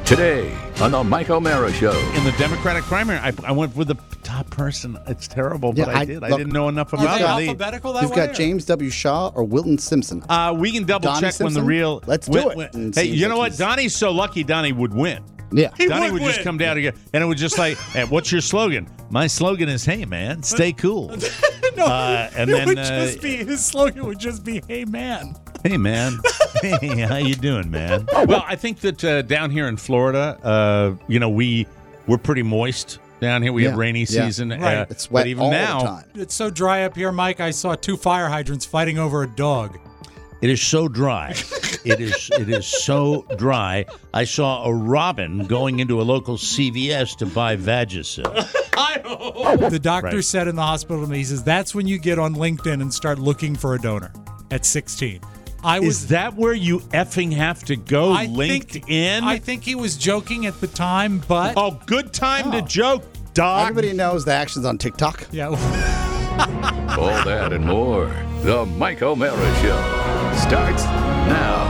Today on the Mike O'Mara Show. In the Democratic primary, I went with the top person. It's terrible, but I did. I didn't know enough about Are they it. alphabetical that You've way? got James W. Shaw or Wilton Simpson. We can double Donnie check when the Simpson? real. Let's do it. And Hey, seems you know like what? he's- Donnie's so lucky. Donnie would win. Yeah. Donnie would just win. come down again, and it would just like, hey, "What's your slogan?" My slogan is, "Hey, man, stay cool." No, and it then would just be his slogan would just be "Hey man." Hey, man. Hey, how you doing, man? Well, I think that down here in Florida, we're pretty moist down here. We have Yeah, rainy yeah. season. Right. It's wet but even all now, the time. It's so dry up here, Mike. I saw 2 fire hydrants fighting over a dog. it is so dry. It is so dry. I saw a robin going into a local CVS to buy Vagisil. The doctor Right. said in the hospital to me, he says, that's when you get on LinkedIn and start looking for a donor at 16. Is that where you effing have to go? LinkedIn? I think he was joking at the time, but Oh, good time to joke, Doc. Everybody knows the actions on TikTok. yeah. All that and more. The Mike O'Mara Show starts now.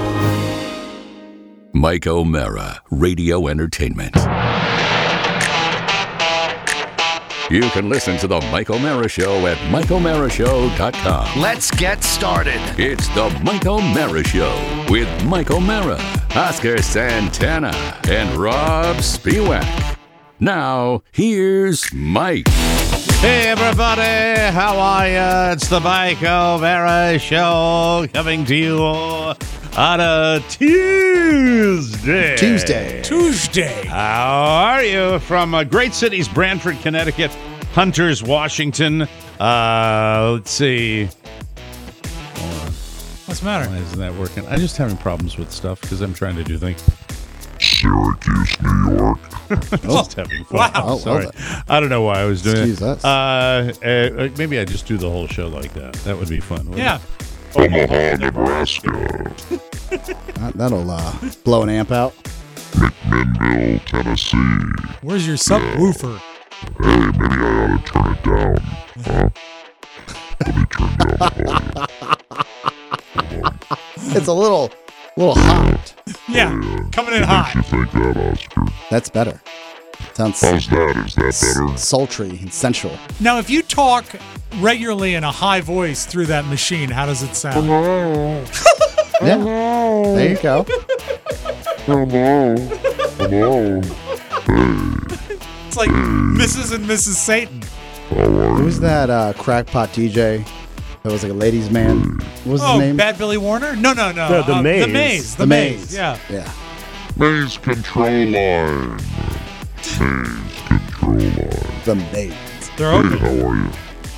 Mike O'Mara, Radio Entertainment. You can listen to the Mike O'Mara Show at MikeO'MaraShow.com. Let's get started. It's the Mike O'Mara Show with Mike O'Mara, Oscar Santana, and Rob Spiewak. Now, here's Mike. Hey, everybody. How are you? It's the Mike O'Mara Show coming to you on a Tuesday. Tuesday. How are you? From great cities, Branford, Connecticut, Hunters, Washington. Let's see. What's the matter? Why isn't that working? I'm just having problems with stuff because I'm trying to do things. Syracuse, New York. Just having fun. Wow. Oh, Sorry. well, I don't know why I was doing Excuse it. us. Maybe I just do the whole show like that. That would be fun. wouldn't Yeah. it? Omaha, Nebraska. That'll blow an amp out. McMinnville, Tennessee. Where's your subwoofer? Hey, maybe I ought to turn it down. Huh? Let me turn down the volume. It's a little hot. Yeah. Coming in What hot. makes you think that, Oscar? That's better. Sounds How's that? Is that better? sultry and sensual. Now, if you talk regularly in a high voice through that machine, how does it sound? Yeah. There you go. Hello. Hello. It's like Mrs. and Mrs. Satan. How are Who's that crackpot DJ that was like a ladies' man? What was his Oh, name? Bad Billy Warner? No. The Maze. The Maze. The Maze. Yeah. Yeah. Maze control line. Maze control line. The Maze. They're Hey, open. how are you?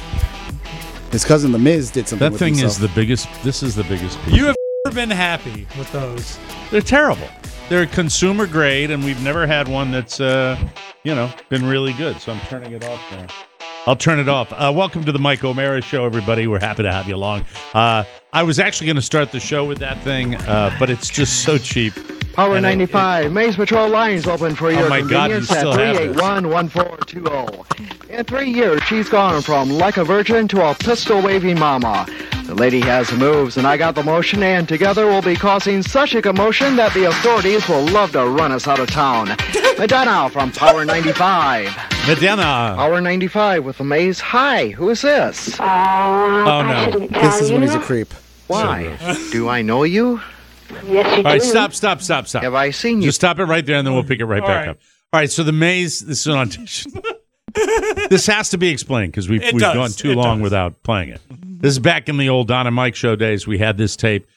His cousin The Miz did something That with thing himself. is the biggest. This is the biggest piece. You have never been happy with those. They're terrible. They're consumer grade, and we've never had one that's, been really good. So I'm turning it off now. I'll turn it off. Welcome to the Mike O'Mara Show, everybody. We're happy to have you along. I was actually going to start the show with that thing, but it's just so cheap. Power And 95, Maze Patrol lines open for your my God, you convenience at still have this. 381-1420. In 3 years, she's gone from like a virgin to a pistol-waving mama. The lady has the moves, and I got the motion, and together we'll be causing such a commotion that the authorities will love to run us out of town. Madonna from Power 95. Medina. Power 95 with the Maze. Hi, who is this? Oh, no. This is when he's a creep. Why? Do I know you? All right, stop. Have I seen you? Just stop it right there, and then we'll pick it right back right. up. All right, so the Maze, this is an audition. This has to be explained because we've does. gone too It long does. without playing it. This is back in the old Don and Mike show days. We had this tape,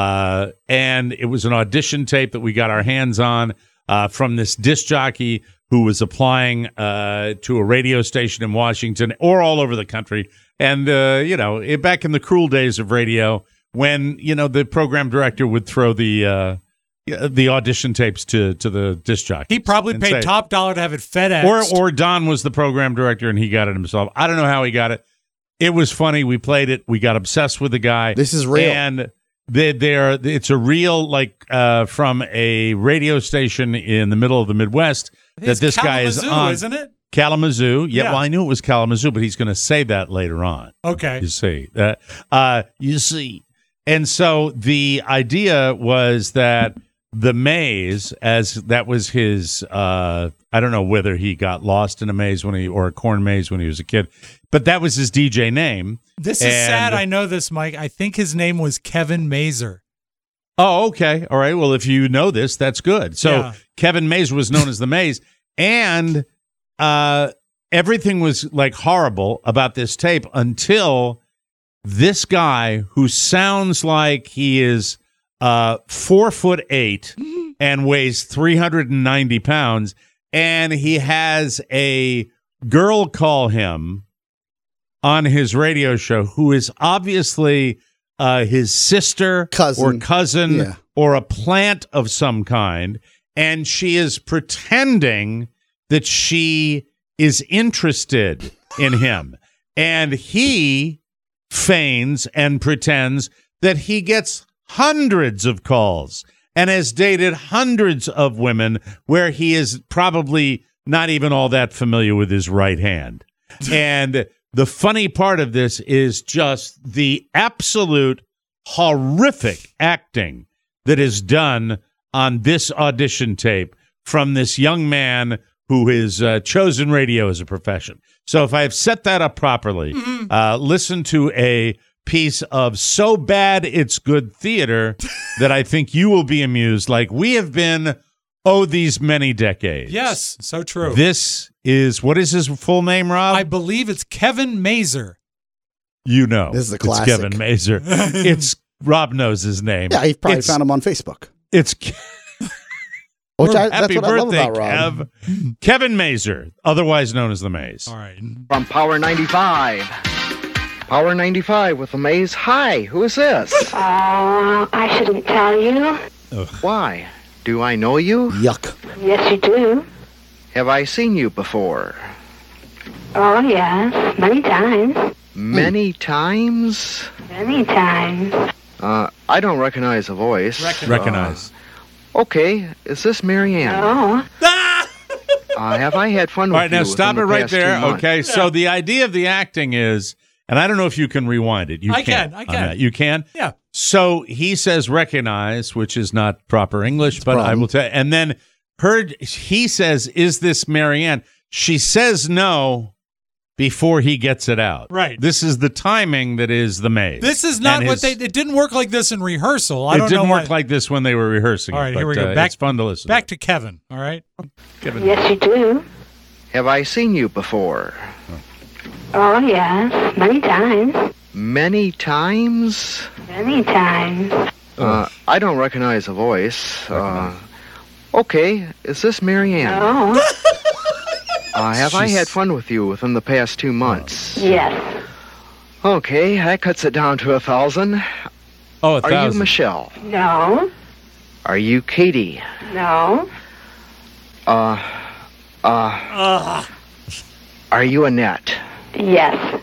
and it was an audition tape that we got our hands on from this disc jockey who was applying to a radio station in Washington or all over the country. And, back in the cruel days of radio, when, the program director would throw the audition tapes to the disc jockey. He probably and paid say- top dollar to have it FedExed. or Don was the program director and he got it himself. I don't know how he got it. It was funny. We played it. We got obsessed with the guy. This is real. And it's a real, from a radio station in the middle of the Midwest It's that this guy is Kalamazoo, on. isn't it? Kalamazoo. Yeah, Yeah. well, I knew it was Kalamazoo, but he's going to say that later on. Okay. You see. And so the idea was that the maze, as that was his, I don't know whether he got lost in a maze or a corn maze when he was a kid, but that was his DJ name. This is sad. I know this, Mike. I think his name was Kevin Mazer. Oh, okay. All right. Well, if you know this, that's good. So Yeah. Kevin Mazer was known as the Maze, and everything was like horrible about this tape until this guy who sounds like he is 4'8" and weighs 390 pounds, and he has a girl call him on his radio show who is obviously his sister or cousin Yeah. or a plant of some kind, and she is pretending that she is interested in him, and he feigns and pretends that he gets hundreds of calls and has dated hundreds of women where he is probably not even all that familiar with his right hand. And the funny part of this is just the absolute horrific acting that is done on this audition tape from this young man who has chosen radio as a profession. So if I've set that up properly, listen to a piece of so bad it's good theater that I think you will be amused like we have been these many decades. Yes, so true. This is, what is his full name, Rob? I believe it's Kevin Mazer. You know. This is a It's classic. Kevin Mazer. Rob knows his name. Yeah, he probably It's- found him on Facebook. It's That's happy what I love birthday, about Rob. Kev. Kevin Mazer, otherwise known as the Maze. All right. From Power 95. Power 95 with the Maze. Hi, who is this? I shouldn't tell you. Why? Do I know you? Yuck. Yes, you do. Have I seen you before? Oh, yes. Many times. Many times? Many times. I don't recognize the voice. Recognize. Okay, is this Marianne? Oh. Have I had fun with All right, you now stop it within the right past 2 there. months? Okay, so the idea of the acting is, and I don't know if you can rewind it. You I can. can. on that. You can? Yeah. So he says recognize, which is not proper English, but I will tell. And then he says, is this Marianne? She says no before he gets it out. Right. This is the timing that is the Maze. This is not And what his- it didn't work like this in rehearsal. I It don't didn't know work like this when they were rehearsing. All right, it, here we but, go. Back, it's fun to listen. Back to Kevin. All right. Kevin. Yes, you do. Have I seen you before? Oh, yes. Many times. Many times? Many times. I don't recognize the voice. Okay, is this Marianne? Oh. Have I had fun with you within the past 2 months? Yes. Okay, that cuts it down to 1,000. Oh, Are 1,000. you Michelle? No. Are you Katie? No. Are you Annette? Yes.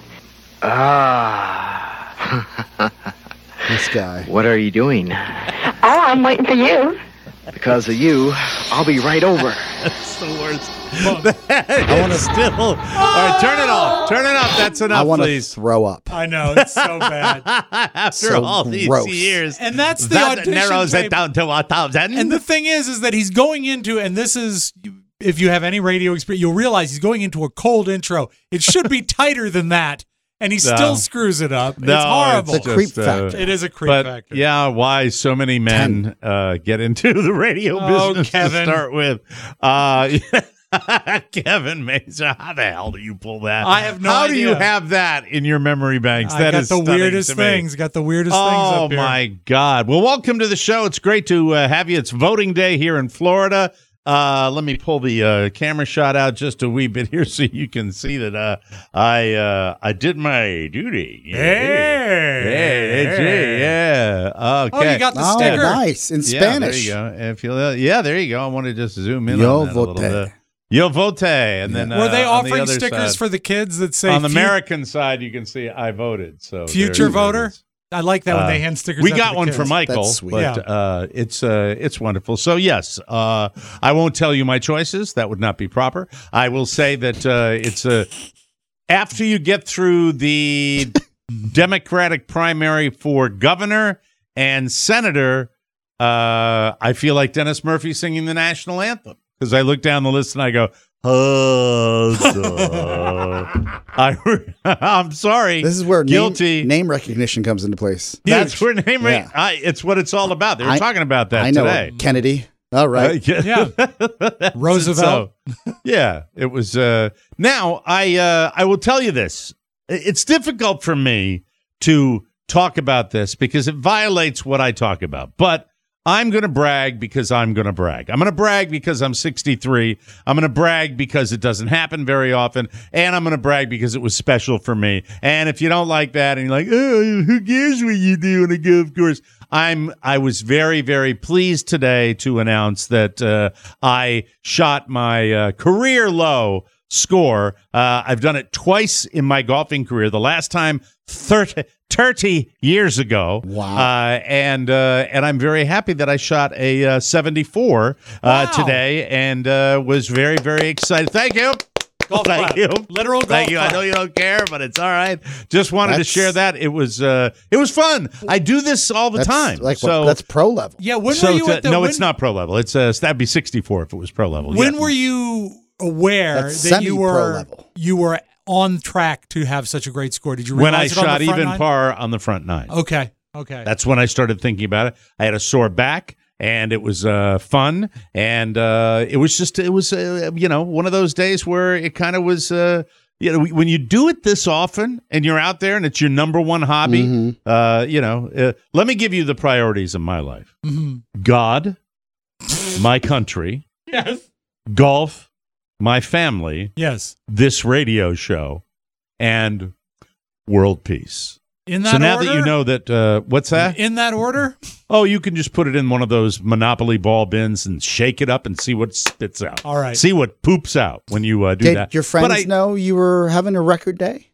This guy. What are you doing? Oh, I'm waiting for you. Because of you, I'll be right over. It's the worst. I want to still. All right, turn it off. Turn it off. That's I enough, want to please. throw up. I know. It's so bad. After So all these gross. years, And that's the that audition narrows tape. it down to 1,000. And the thing is that he's going into, and this is, if you have any radio experience, you'll realize he's going into a cold intro. It should be tighter than that, and he still screws it up. No, it's horrible. it's The creep factor. It is a creep but factor. yeah, why so many men get into the radio Oh, business Kevin. to start with? Kevin Mazer, how the hell do you pull that? I have no How do you idea. have that in your memory banks? I That got is the stunning weirdest to me. things. Got the weirdest things Oh up here. my God! Well, welcome to the show. It's great to have you. It's voting day here in Florida. Let me pull the camera shot out just a wee bit here so you can see that I did my duty. Yeah. Okay. Oh, you got the Oh, sticker. nice. In Spanish. Yeah, there you go. If you, there you go. I want to just zoom in Yo on that a little voté. bit. Yo vote, and then Were they on the offering other stickers side, for the kids that say on the fu- American side? You can see I voted. So future there it voter? is. I like that when they hand stickers We out got to the one kids. for Michael, That's sweet. but it's wonderful. So yes, I won't tell you my choices. That would not be proper. I will say that it's after you get through the Democratic primary for governor and senator, I feel like Dennis Murphy singing the national anthem because I look down the list and I go, I'm sorry. This is where guilty name recognition comes into place. That's where it's what it's all about. They were talking about that I know today. Kennedy. All right. Yeah. Roosevelt. Yeah, it was. Now, I will tell you this. It's difficult for me to talk about this because it violates what I talk about. But I'm going to brag because I'm going to brag. I'm going to brag because I'm 63. I'm going to brag because it doesn't happen very often. And I'm going to brag because it was special for me. And if you don't like that and you're like, oh, who cares what you do on a golf course? I was very, very pleased today to announce that I shot my career low score. I've done it twice in my golfing career. The last time 30 years ago. Wow. And I'm very happy that I shot a 74 today and was very, very excited. Thank you. Golf Thank clap. you. Literal golf Thank you. I clap. know you don't care, but it's all right. Just wanted to share that. It was fun. I do this all the time. That's pro level. Yeah, when were you at the... No, it's not pro level. It's that'd be 64 if it was pro level. When Yeah. were you aware That's that you semi-pro were level. you were on track to have such a great score? Did you When I realize it on shot the front even nine? par on the front nine. Okay. That's when I started thinking about it. I had a sore back, and it was fun, and it was one of those days where it kind of was. When you do it this often, and you're out there, and it's your number one hobby. Let me give you the priorities of my life: God, my country, Yes. golf, my family, Yes. this radio show, and world peace. In that So now order? that you know that, what's that? In that order? Oh, you can just put it in one of those Monopoly ball bins and shake it up and see what spits out. All right. See what poops out when you do Did that. your friends know you were having a record day?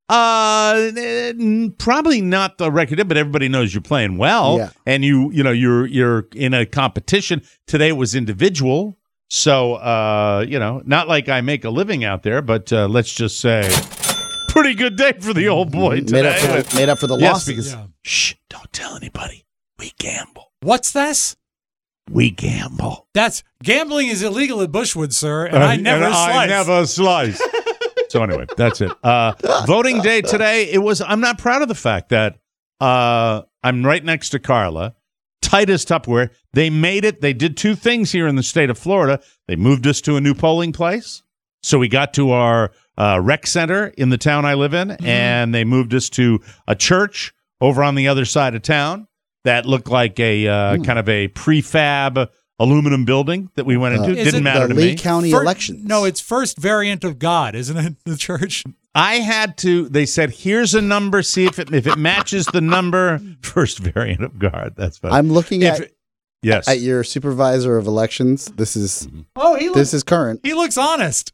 Probably not the record day, but everybody knows you're playing well, Yeah. and you're in a competition. Today was individual, so not like I make a living out there, but let's just say. Pretty good day for the old boy today. Made up for the Yes, losses. because Yeah. shh, don't tell anybody. We gamble. What's this? We gamble. That's gambling is illegal at Bushwood, sir, and I never slice. I never slice. So anyway, that's it. Voting day today. I'm not proud of the fact that I'm right next to Carla. Tightest Tupperware. They made it. They did two things here in the state of Florida. They moved us to a new polling place. So we got to our rec center in the town I live in, and they moved us to a church over on the other side of town that looked like a kind of a prefab aluminum building that we went into. Is Didn't it matter The to Lee me. County elections. No, it's First Variant of God, isn't it? The church. I had to. They said, "Here's a number. See if it matches the number." First Variant of God. That's funny. I'm looking Yes. at your supervisor of elections. This is Oh, this is current. he looks honest.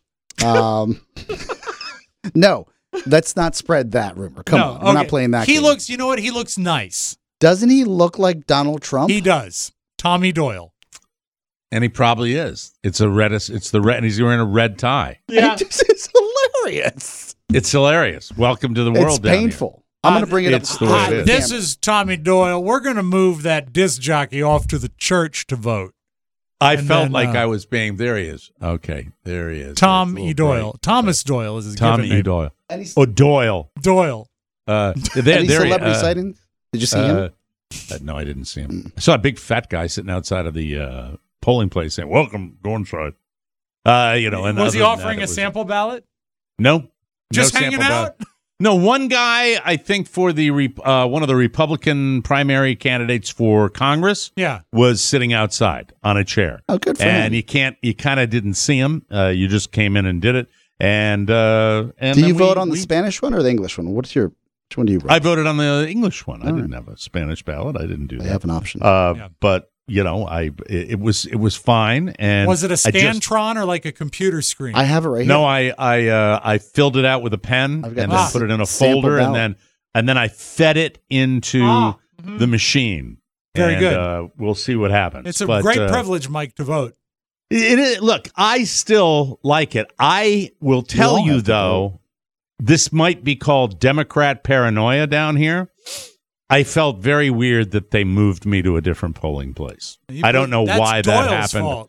No, let's not spread that rumor. Come on, we're not playing that. He game. looks. You know what? He looks nice. Doesn't he look like Donald Trump? He does. Tommy Doyle. And he probably is. It's the red, and he's wearing a red tie. Yeah, this is hilarious. It's hilarious. Welcome to the world. It's down here. painful. I'm going to bring it up. It's the way it is. This is Tommy Doyle. We're going to move that disc jockey off to the church to vote. I And felt then, like I was being. There he is. Okay, there he is. Tom That's a E. little Doyle. break. Thomas Doyle is his Tom given E. name. Doyle. And he's, Oh, Doyle. Doyle. There, any there he- celebrity sightings? Did you see him? No, I didn't see him. I saw a big fat guy sitting outside of the polling place saying, "Welcome, go inside." And Was he other than offering that, a sample ballot? No, Just no hanging sample out? ballot. No, one guy, I think, for the one of the Republican primary candidates for Congress, Yeah. was sitting outside on a chair. Oh, good for And him. you kind of didn't see him. You just came in and did it. And Do you vote on the Spanish one or the English one? Which one do you vote? I voted on the English one. I All didn't have a Spanish ballot. I didn't do I that. have an option. But it was fine. And Was it a I just- Scantron or like a computer screen? I have it right No, here. I filled it out with a pen I've and got then a put it in a sample folder ballot. and then I fed it into the machine. Very And, good. We'll see what happens. It's a But, great privilege, Mike, to vote. It is, look, I still like it. I will tell all you have to though, this might be called Democrat paranoia down here. I felt very weird that they moved me to a different polling place. I don't know why that Doyle's happened. fault.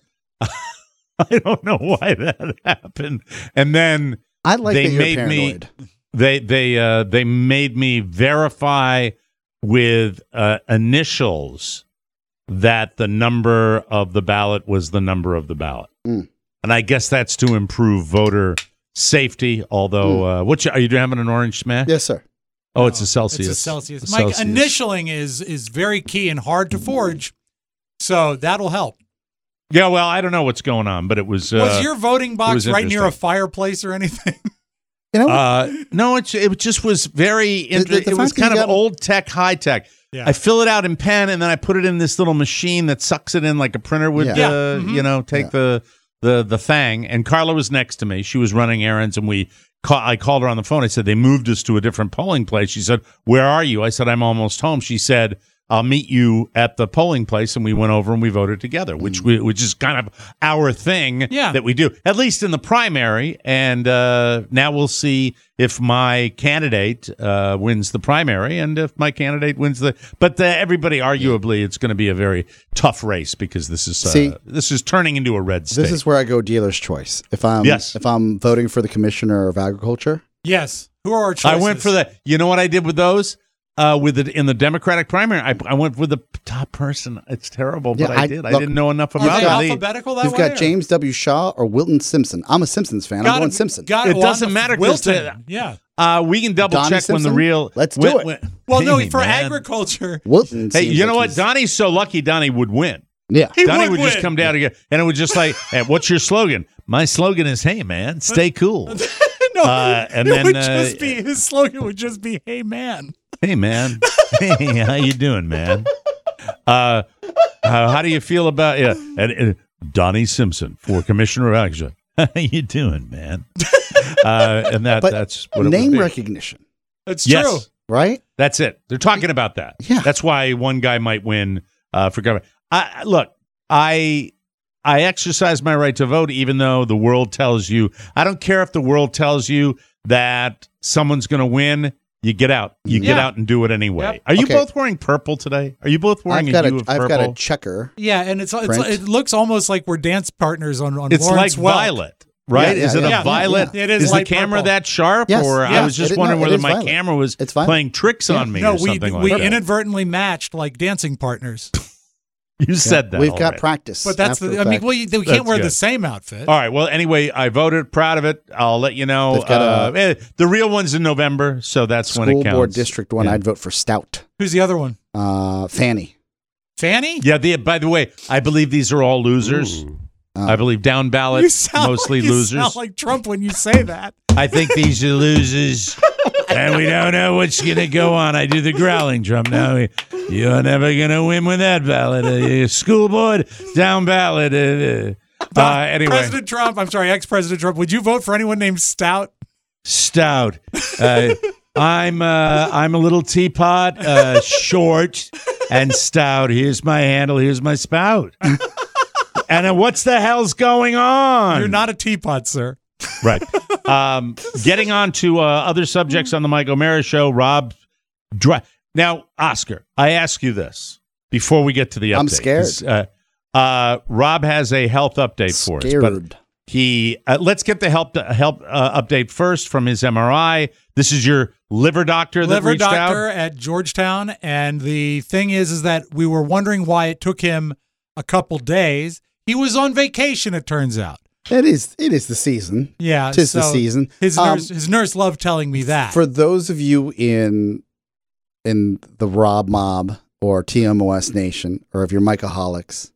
I don't know why that happened. And then I like they that you're made paranoid. they made me verify with initials that the number of the ballot was the number of the ballot. Mm. And I guess that's to improve voter safety. Although, are you having an orange smash? Yes, sir. Oh, it's a Celsius. It's a Celsius. A Mike, Celsius. initialing is very key and hard to forge, so that'll help. Yeah, well, I don't know what's going on, but it was. Was your voting box was right near a interesting. fireplace or anything? You know, No, it just was very interesting. It was fact that you kind of got- old tech, high tech. Yeah. I fill it out in pen, and then I put it in this little machine that sucks it in like a printer would. Yeah. Take the thing. And Carla was next to me. She was running errands, and I called her on the phone. I said, they moved us to a different polling place. She said, where are you? I said, I'm almost home. She said, I'll meet you at the polling place. And we went over and we voted together, which is kind of our thing that we do, at least in the primary. And now we'll see if my candidate wins the primary and if my candidate wins everybody, arguably, it's going to be a very tough race because this is turning into a red state. this is where I go dealer's choice. If I'm voting for the commissioner of agriculture, Yes. Who are our choices? I went for the. You know what I did with those? In the Democratic primary, I went with the top person. It's terrible, but Yeah, I didn't know enough Are about they it. alphabetical that you've way? got or- James W. Shaw or Wilton Simpson. I'm a Simpsons fan. I'm going Simpson. It doesn't matter 'cause Wilton. Yeah. We can double Donnie check when the Simpson? real. Let's do it. Well, no, Hey, for man. agriculture. Wilton. Hey, seems you know like what? he's- Donnie's so lucky. Donnie would win. Yeah. Donnie would win. just come down again, and it would just like, hey, "What's your slogan?" My slogan is, "Hey, man, stay cool." No, and it then would just be his slogan would just be "Hey man." Hey, man. Hey, how you doing, man? How do you feel about and Donnie Simpson for Commissioner of Agriculture? How you doing, man? And But that's what it name would be. recognition, That's true. Yes, right? that's it. They're talking about that. Yeah. That's why one guy might win for government. I exercise my right to vote, even though the world tells you. I don't care if the world tells you that someone's going to win. You get out. You get out and do it anyway. Yep. Are you Okay. both wearing purple today? Are you both wearing I've a hue of purple? got a checker. Yeah, and it's Print. it looks almost like we're dance partners on It's Lawrence like Welk. violet, right? Yeah, is it yeah, a violet? yeah. It is the light camera purple. that sharp? Yes, Or I yes. was just It- wondering no, it whether is my violet. camera was It's violet. playing tricks on me No, or something like we that. inadvertently matched like dancing partners. You said that. We've got already. practice. But that's after the. the I mean, fact. well, we That's can't wear the good. same outfit. All right. Well, anyway, I voted. Proud of it. I'll let you know. They've got The real one's in November, so that's when it School counts. board district one. Yeah. I'd vote for Stout. Who's the other one? Fanny. Fanny? Yeah. By the way, I believe these are all losers. I believe down ballot, You sound mostly like, you losers. sound like Trump when you say that. I think these are losers, and we don't know what's going to go on. I do the growling, Trump. Now you're never going to win with that ballot. School board, down ballot. Anyway, President Trump, I'm sorry, ex-President Trump, would you vote for anyone named Stout? Stout. I'm a little teapot, short and stout. Here's my handle. Here's my spout. And what's the hell's going on? You're not a teapot, sir. Right. Getting on to other subjects on the Mike O'Mara Show, Rob. Now, Oscar, I ask you this before we get to the update. I'm scared. 'Cause, Rob has a health update for us. But Scared. he let's get the health update first from his MRI. This is your liver doctor that Liver reached doctor out. at Georgetown. And the thing is that we were wondering why it took him a couple days. He was on vacation, it turns out. It is the season. Yeah. Tis the so season. His nurse loved telling me that. For those of you in the Rob Mob or TMOS Nation, or if you're Mikeaholics,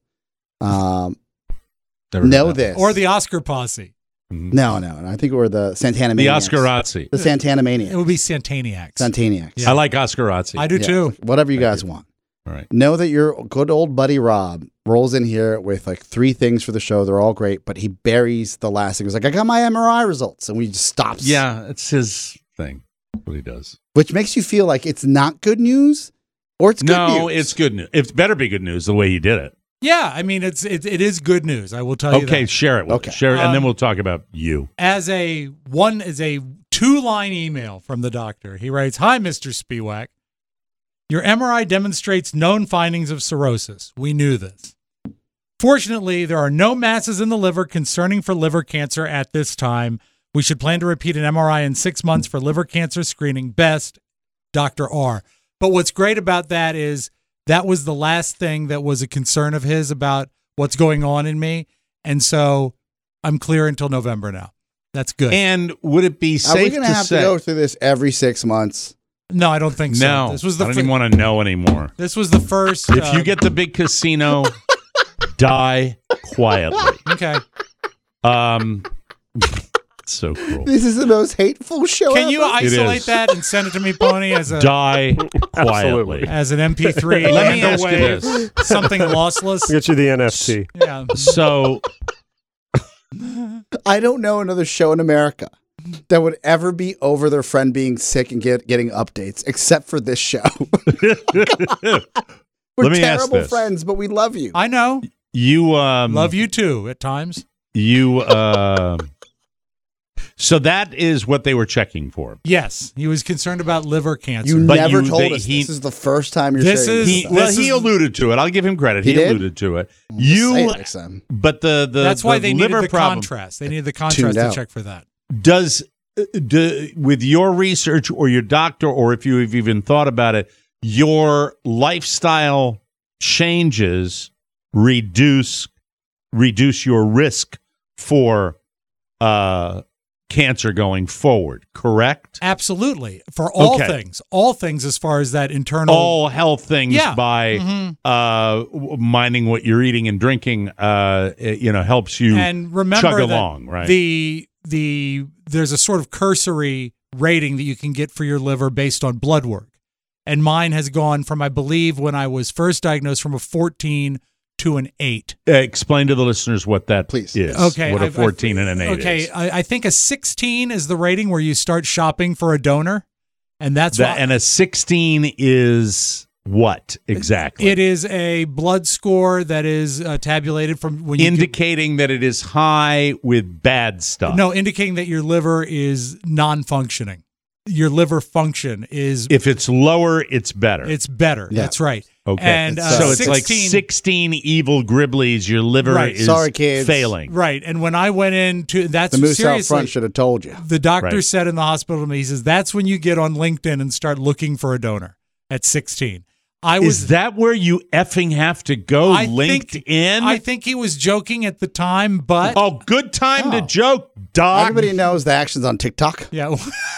know this. or the Oscar posse. No. I think we're the Santana The Maniacs. Oscarazzi. The Santana It Maniacs. would be Santaniacs. Santaniacs. Yeah. I like Oscarazzi. I do Yeah, too. Whatever you guys want. All right. Know that your good old buddy Rob rolls in here with like 3 things for the show. They're all great, but he buries the last thing. He's like, I got my MRI results. And we just stops. Yeah, it's his thing. That's what he does. Which makes you feel like it's not good news or it's good news. No, it's good news. It better be good news the way he did it. Yeah, I mean it is good news. I will tell you Okay, that. share it with Okay. us. Share it, and then we'll talk about you. As a 2-line email from the doctor. He writes, "Hi, Mr. Spiewak. Your MRI demonstrates known findings of cirrhosis. We knew this. Fortunately, there are no masses in the liver concerning for liver cancer at this time. We should plan to repeat an MRI in 6 months for liver cancer screening. Best, Dr. R. But what's great about that is that was the last thing that was a concern of his about what's going on in me. And so I'm clear until November now. That's good. And would it be Are we safe going to to have say? to go through this every 6 months? No, I don't think so. No, This was I the don't even want to know anymore. This was the first. If you get the big casino, die quietly. Okay. So cruel. This is the most hateful show Can you ever. isolate is. that and send it to me, Pony, as a Die quietly. as an MP3? Let me and a ask you wave, this. something lossless. Get you the NFT. Yeah. So I don't know another show in America that would ever be over their friend being sick and getting updates, except for this show. We're Let me ask terrible this. friends, but we love you. I know. you Love you too at times. you so that is what they were checking for. Yes, he was concerned about liver cancer. You But never you- told they- us he- this is the first time you're This saying is- this. He, well, This he is- alluded to it. I'll give him credit. He He did? alluded to it. Say it You, next time. but the That's why the they liver needed the problem contrast. They needed the contrast Tuned to out. check for that. does with your research or your doctor, or if you have even thought about it, your lifestyle changes reduce your risk for cancer going forward, correct? Absolutely. For all Okay. things as far as that internal. All health things Yeah. by minding what you're eating and drinking, helps you and remember chug that along, right? there's a sort of cursory rating that you can get for your liver based on blood work. And mine has gone from, I believe, when I was first diagnosed, from a 14 to an 8. Explain to the listeners what that Please. is. Okay. What a 14 and an 8 okay, is. I think a 16 is the rating where you start shopping for a donor. And that's why And a 16 is what exactly? it is a blood score that is tabulated from when you Indicating that it is high with bad stuff. no, indicating that your liver is non-functioning. Your liver function is If it's lower, it's better. it's better. Yeah. That's right. okay. And so it's 16, like 16 evil gribblies. Your liver Right. is Sorry, kids. failing. Right. And when I went into that's The moose out seriously, front should have told you. the doctor Right. said in the hospital to me, he says, that's when you get on LinkedIn and start looking for a donor at 16. Is that where you effing have to go? I think- LinkedIn? I think he was joking at the time, but oh, good time to Oh. joke, Doc. Everybody knows the action's on TikTok. yeah.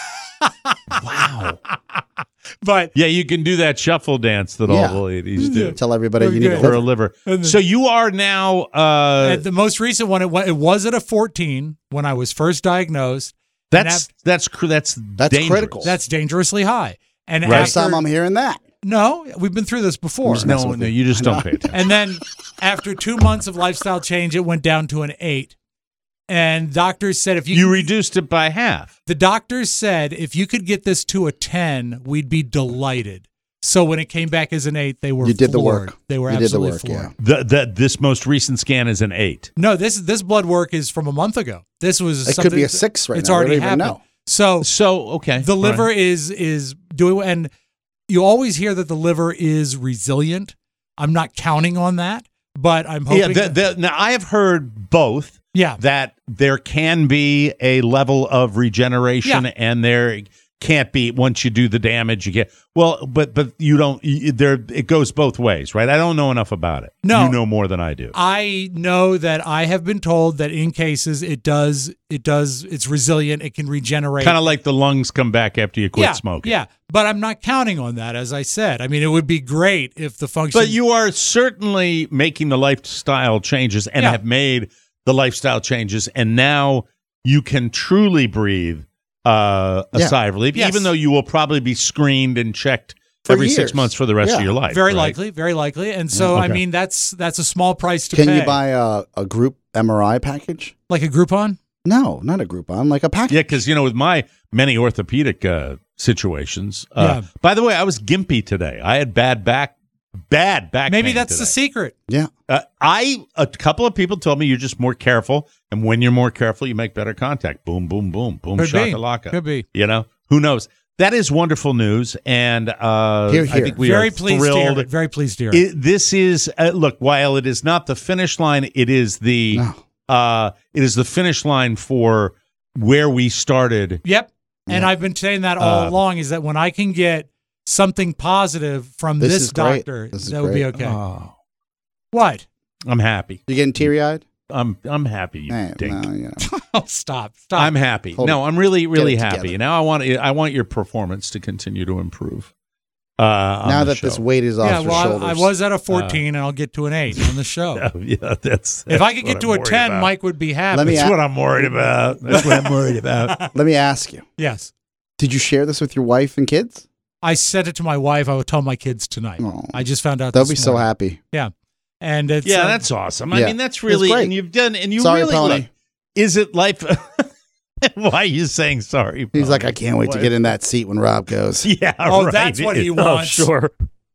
Wow. But Yeah, you can do that shuffle dance that Yeah. all the ladies do Tell everybody Very you need good. a for a liver. liver. So you are now. at the most recent one, it was at a 14 when I was first diagnosed. That's That's dangerous. critical. That's dangerously high. And Right. First time I'm hearing that. no, we've been through this before. just messing No, with no, you. you just don't pay attention. And then after 2 months of lifestyle change, it went down to an 8. And doctors said if You reduced it by half. the doctors said if you could get this to a 10, we'd be delighted. So when it came back as an 8, they were You did the floored. work. They were You did the absolutely work, floored. yeah. This most recent scan is an 8. No, this blood work is from a month ago. This was It could something, be a 6 right it's now. We already don't even happened. know. So So okay, the liver Right. is doing, and you always hear that the liver is resilient. I'm not counting on that, but I'm hoping. Yeah, now I have heard both. yeah, That there can be a level of regeneration, Yeah. and there can't be once you do the damage. You get but you don't. There it goes both ways, right? I don't know enough about it. No. You know more than I do. I know that I have been told that in cases it's resilient. It can regenerate. Kind of like the lungs come back after you quit yeah, smoking. Yeah, but I'm not counting on that. As I said, I mean, it would be great if the function. But you are certainly making the lifestyle changes and Yeah. have made the lifestyle changes, and now you can truly breathe a Yeah. sigh of relief, Yes. even though you will probably be screened and checked For every years. 6 months for the rest of Yeah. your life. very right? likely, and so I Okay. mean that's a small price to Can pay. you buy a group MRI package? like a Groupon? No, not a Groupon, like a package. Yeah, because with my many orthopedic situations. Yeah. By the way, I was gimpy today. I had bad back Maybe pain that's today. the secret. Yeah. A couple of people told me you're just more careful, and when you're more careful, you make better contact. Boom, boom, boom, boom, Could be. shakalaka. Could be. Who knows? that is wonderful news, and Hear, I hear. think we Very are pleased to hear thrilled. it. Very pleased to hear it. This is look. While it is not the finish line, it is the finish line for where we started. Yep. And I've been saying that all along, is that when I can get something positive from This this is great. doctor, This is that would be great. okay. Oh, What? I'm happy. You getting teary-eyed? I'm happy. You dink. Oh, stop. I'm happy. Hold No, it. I'm really, really Get it happy. together. Now I want your performance to continue to improve. Now that this weight is off Yeah, your well, shoulders. I was at a 14, and I'll get to an 8 on the show. yeah, that's If I could what get to I'm a worried 10, about. Mike would be happy. Let me That's what I'm worried about. That's what I'm worried about. Let me ask you. Yes. Did you share this with your wife and kids? I said it to my wife. I will tell my kids tonight. Oh. I just found out They'll this be so morning. happy. Yeah. And it's, Yeah, that's awesome. I Yeah. mean, that's It's really, great. and you've done, and you Sorry, really Pony. look. Is it life? Why are you saying sorry? He's Pony? like, I can't wait to get in that seat when Rob goes. Yeah, Oh, right. that's what he Oh, wants. sure.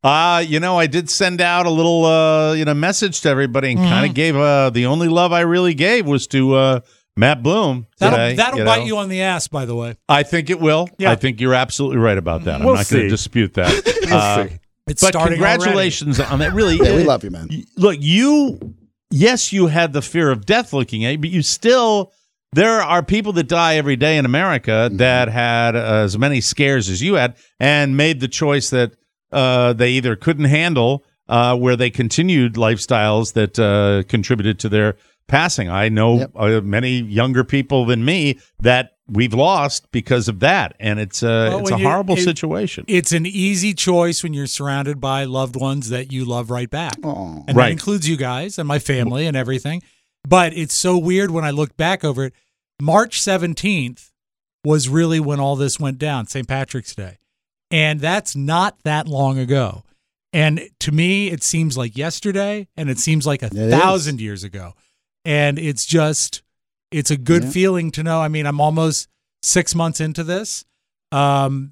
I did send out a little, message to everybody and kind of gave the only love I really gave was to Matt Bloom. Today, that'll you bite know. you on the ass, by the way. I think it will. Yeah. I think you're absolutely right about that. We'll I'm not going see. to dispute that. It's But starting congratulations on that. Really, Yeah, we love you, man. Look, yes, you had the fear of death looking at you, but you still. There are people that die every day in America that had as many scares as you had and made the choice that they either couldn't handle, where they continued lifestyles that contributed to their passing. I know many younger people than me that we've lost because of that, and it's a horrible situation. It's an easy choice when you're surrounded by loved ones that you love right back. Aw. And Right. that includes you guys and my family and everything. But it's so weird when I look back over it. March 17th was really when all this went down, St. Patrick's Day. And that's not that long ago. And to me, it seems like yesterday, and it seems like 1,000 years ago. And it's a good feeling to know. I mean, I'm almost 6 months into this. Some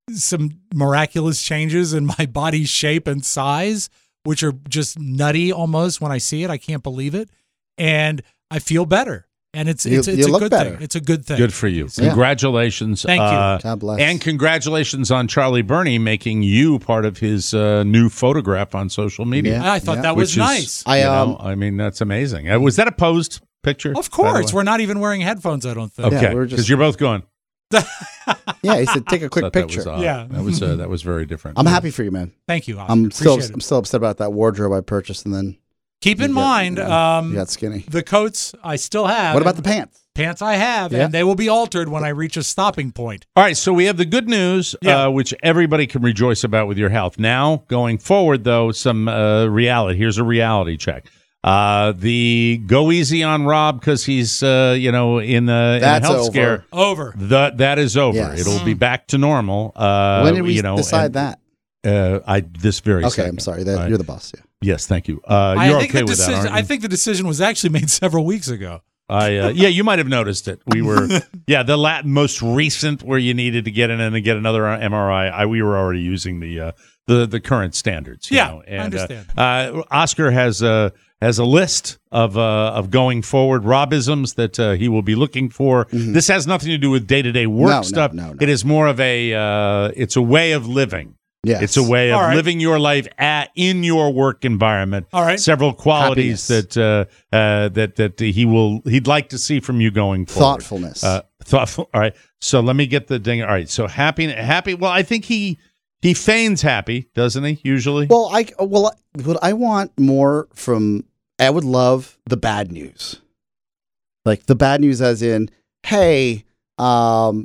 miraculous changes in my body's shape and size, which are just nutty almost when I see it. I can't believe it. And I feel better. And it's You a look good better. thing. It's a good thing. Good for you. Yeah. Congratulations. Thank you. God bless. And congratulations on Charlie Burney making you part of his new photograph on social media. Yeah. I thought that was Which is, nice. I mean, that's amazing. Was that a posed picture? Of by the course. way? We're not even wearing headphones, I don't think. Okay, we're because just- you're both going. Yeah, he said take a quick Thought that picture. was odd. Yeah. that was very different. I'm happy for you, man. Thank you, Oscar. I'm Appreciate it. still upset about that wardrobe I purchased, and then Keep in you got- mind, you got skinny. the coats I still have. What about the pants? pants I have? Yeah. And they will be altered when I reach a stopping point. All right, so we have the good news, which everybody can rejoice about with your health. Now, going forward, though, some reality. Here's a reality check. The go easy on Rob because he's, in a That's health over. scare. Over. That is over. Yes. It'll be back to normal. When did we decide that? This very Okay, second. I'm sorry. All right. You're the boss. Yeah. Yes, thank you. I You're think okay the with that, decision. aren't you? I think the decision was actually made several weeks ago. You might have noticed it. We were, the most recent where you needed to get in and get another MRI. We were already using the current standards. you know, and, I understand. Oscar has a list of going forward Robisms that he will be looking for. Mm-hmm. This has nothing to do with day-to-day work No, stuff. no. It is more of it's a way of living. Yes. It's a way of All right. living your life in your work environment. All right. Several qualities Happiness. that he'd like to see from you going forward. Thoughtfulness. Thoughtful. All right. So let me get the ding. All right. So happy. Well, I think he feigns happy, doesn't he? Usually. Well, what I want more from. I would love the bad news, like the bad news, as in, hey, I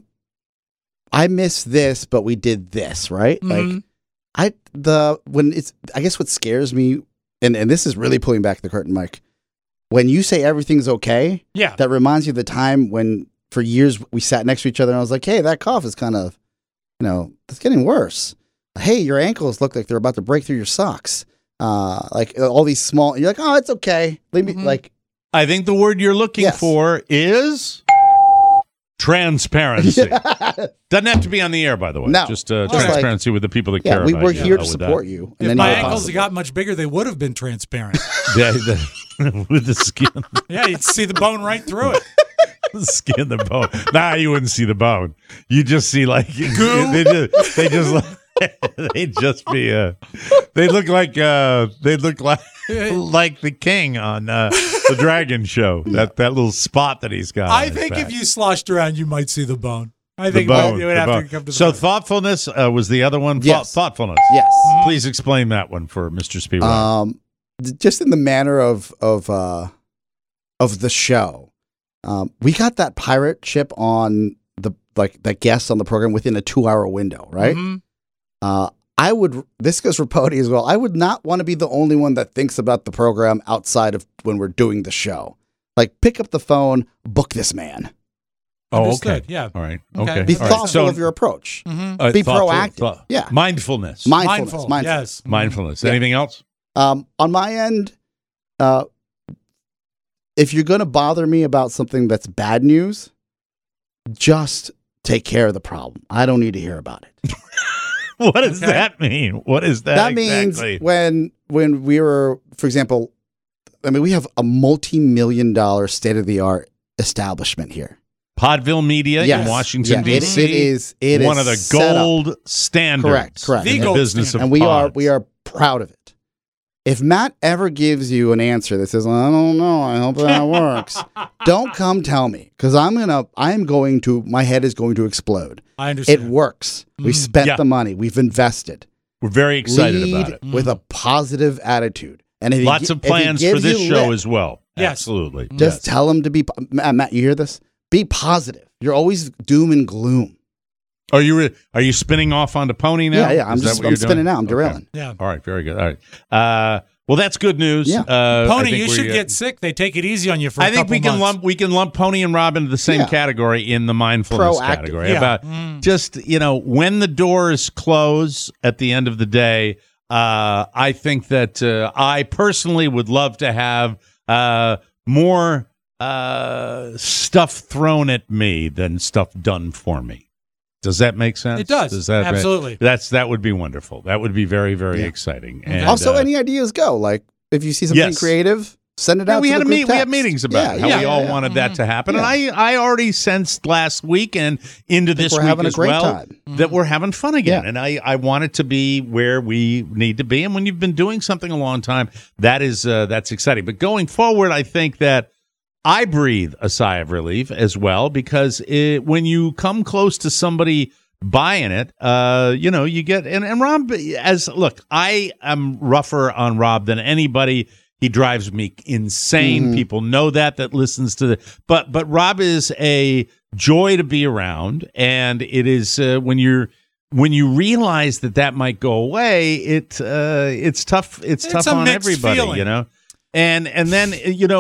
missed this, but we did this, right? Mhm. Like, I guess what scares me, and this is really pulling back the curtain, Mike. When you say everything's okay, Yeah. that reminds you of the time when for years we sat next to each other and I was like, hey, that cough is kind of, it's getting worse. Hey, your ankles look like they're about to break through your socks. Like all these small, you're like, oh, it's okay. Leave me, like, I think the word you're looking Yes. for is transparency. Doesn't have to be on the air, by the way. No. Just Just transparency with the people that yeah, care we about were you. here to with that. support you. If then my you ankles possible. got much bigger, they would have been transparent. With the skin. Yeah, you'd see the bone right through it. Skin the bone. Nah, you wouldn't see the bone. You just see like they look like the king on the Dragon Show. That little spot that he's got. I think if you sloshed around, you might see the bone. I think you would have to come to the bone. thoughtfulness was the other one. Yes. Thoughtfulness. Yes. Please explain that one for Mr. Spiewak. Just in the manner of the show, we got that pirate ship on that guest on the program within a 2-hour window, right? Mm-hmm. This goes for Pody as well. I would not want to be the only one that thinks about the program outside of when we're doing the show. Like, pick up the phone, book this man. Oh, Understood, okay. yeah. All right. Okay. Okay. Be All right. thoughtful of your approach. Mm-hmm. Be thoughtful, proactive. thought- Yeah. Mindfulness. Mindfulness. Yes. Mindfulness. Yeah. Anything else? On my end, if you're going to bother me about something that's bad news, just take care of the problem. I don't need to hear about it. What does that mean? What is that? That exactly? means when we were, for example, we have a multi-million-dollar state-of-the-art establishment here. Podville Media Yes. in Washington, Yeah, D.C. it one is of the set up. gold standards. Correct. The in the gold business standard. of And pods. we are proud of it. If Matt ever gives you an answer that says, I don't know, I hope that works, don't come tell me, because my head is going to explode. I understand. It works. We spent Yeah. the money. We've invested. We're very excited Lead about it. with a positive attitude. And if Lots of if he plans for gives this you show lip, as well. Yes. Absolutely. Just tell him to be, Matt, you hear this? Be positive. You're always doom and gloom. Are you spinning off onto Pony now? Yeah. I'm Is that what I'm you're spinning doing? out. I'm Okay. derailing. Yeah. All right. Very good. All right. Well, that's good news. Yeah. I Pony, think you we, should get sick. They take it easy on you for a I think couple months. we can lump Pony and Rob into the same Yeah. category in the mindfulness Proactive. category. Yeah. About just when the doors close at the end of the day. I think that I personally would love to have more stuff thrown at me than stuff done for me. Does that make sense? It does. that Absolutely. That would be wonderful. That would be very, very exciting. And, Also, any ideas go. Like, if you see something yes. creative, send it out we to had the a group we had text. meetings about how we all wanted that to happen, and I already sensed last week and into this we're week having a as great well time. that we're having fun again, Yeah. and I want it to be where we need to be. And when you've been doing something a long time, that's exciting. But going forward, I think that I breathe a sigh of relief as well, because when you come close to somebody buying it, you get and Rob, I am rougher on Rob than anybody. He drives me insane. People know that listens to but Rob is a joy to be around, and it is when you realize that might go away, it's tough. It's tough a on mixed everybody, feeling. And then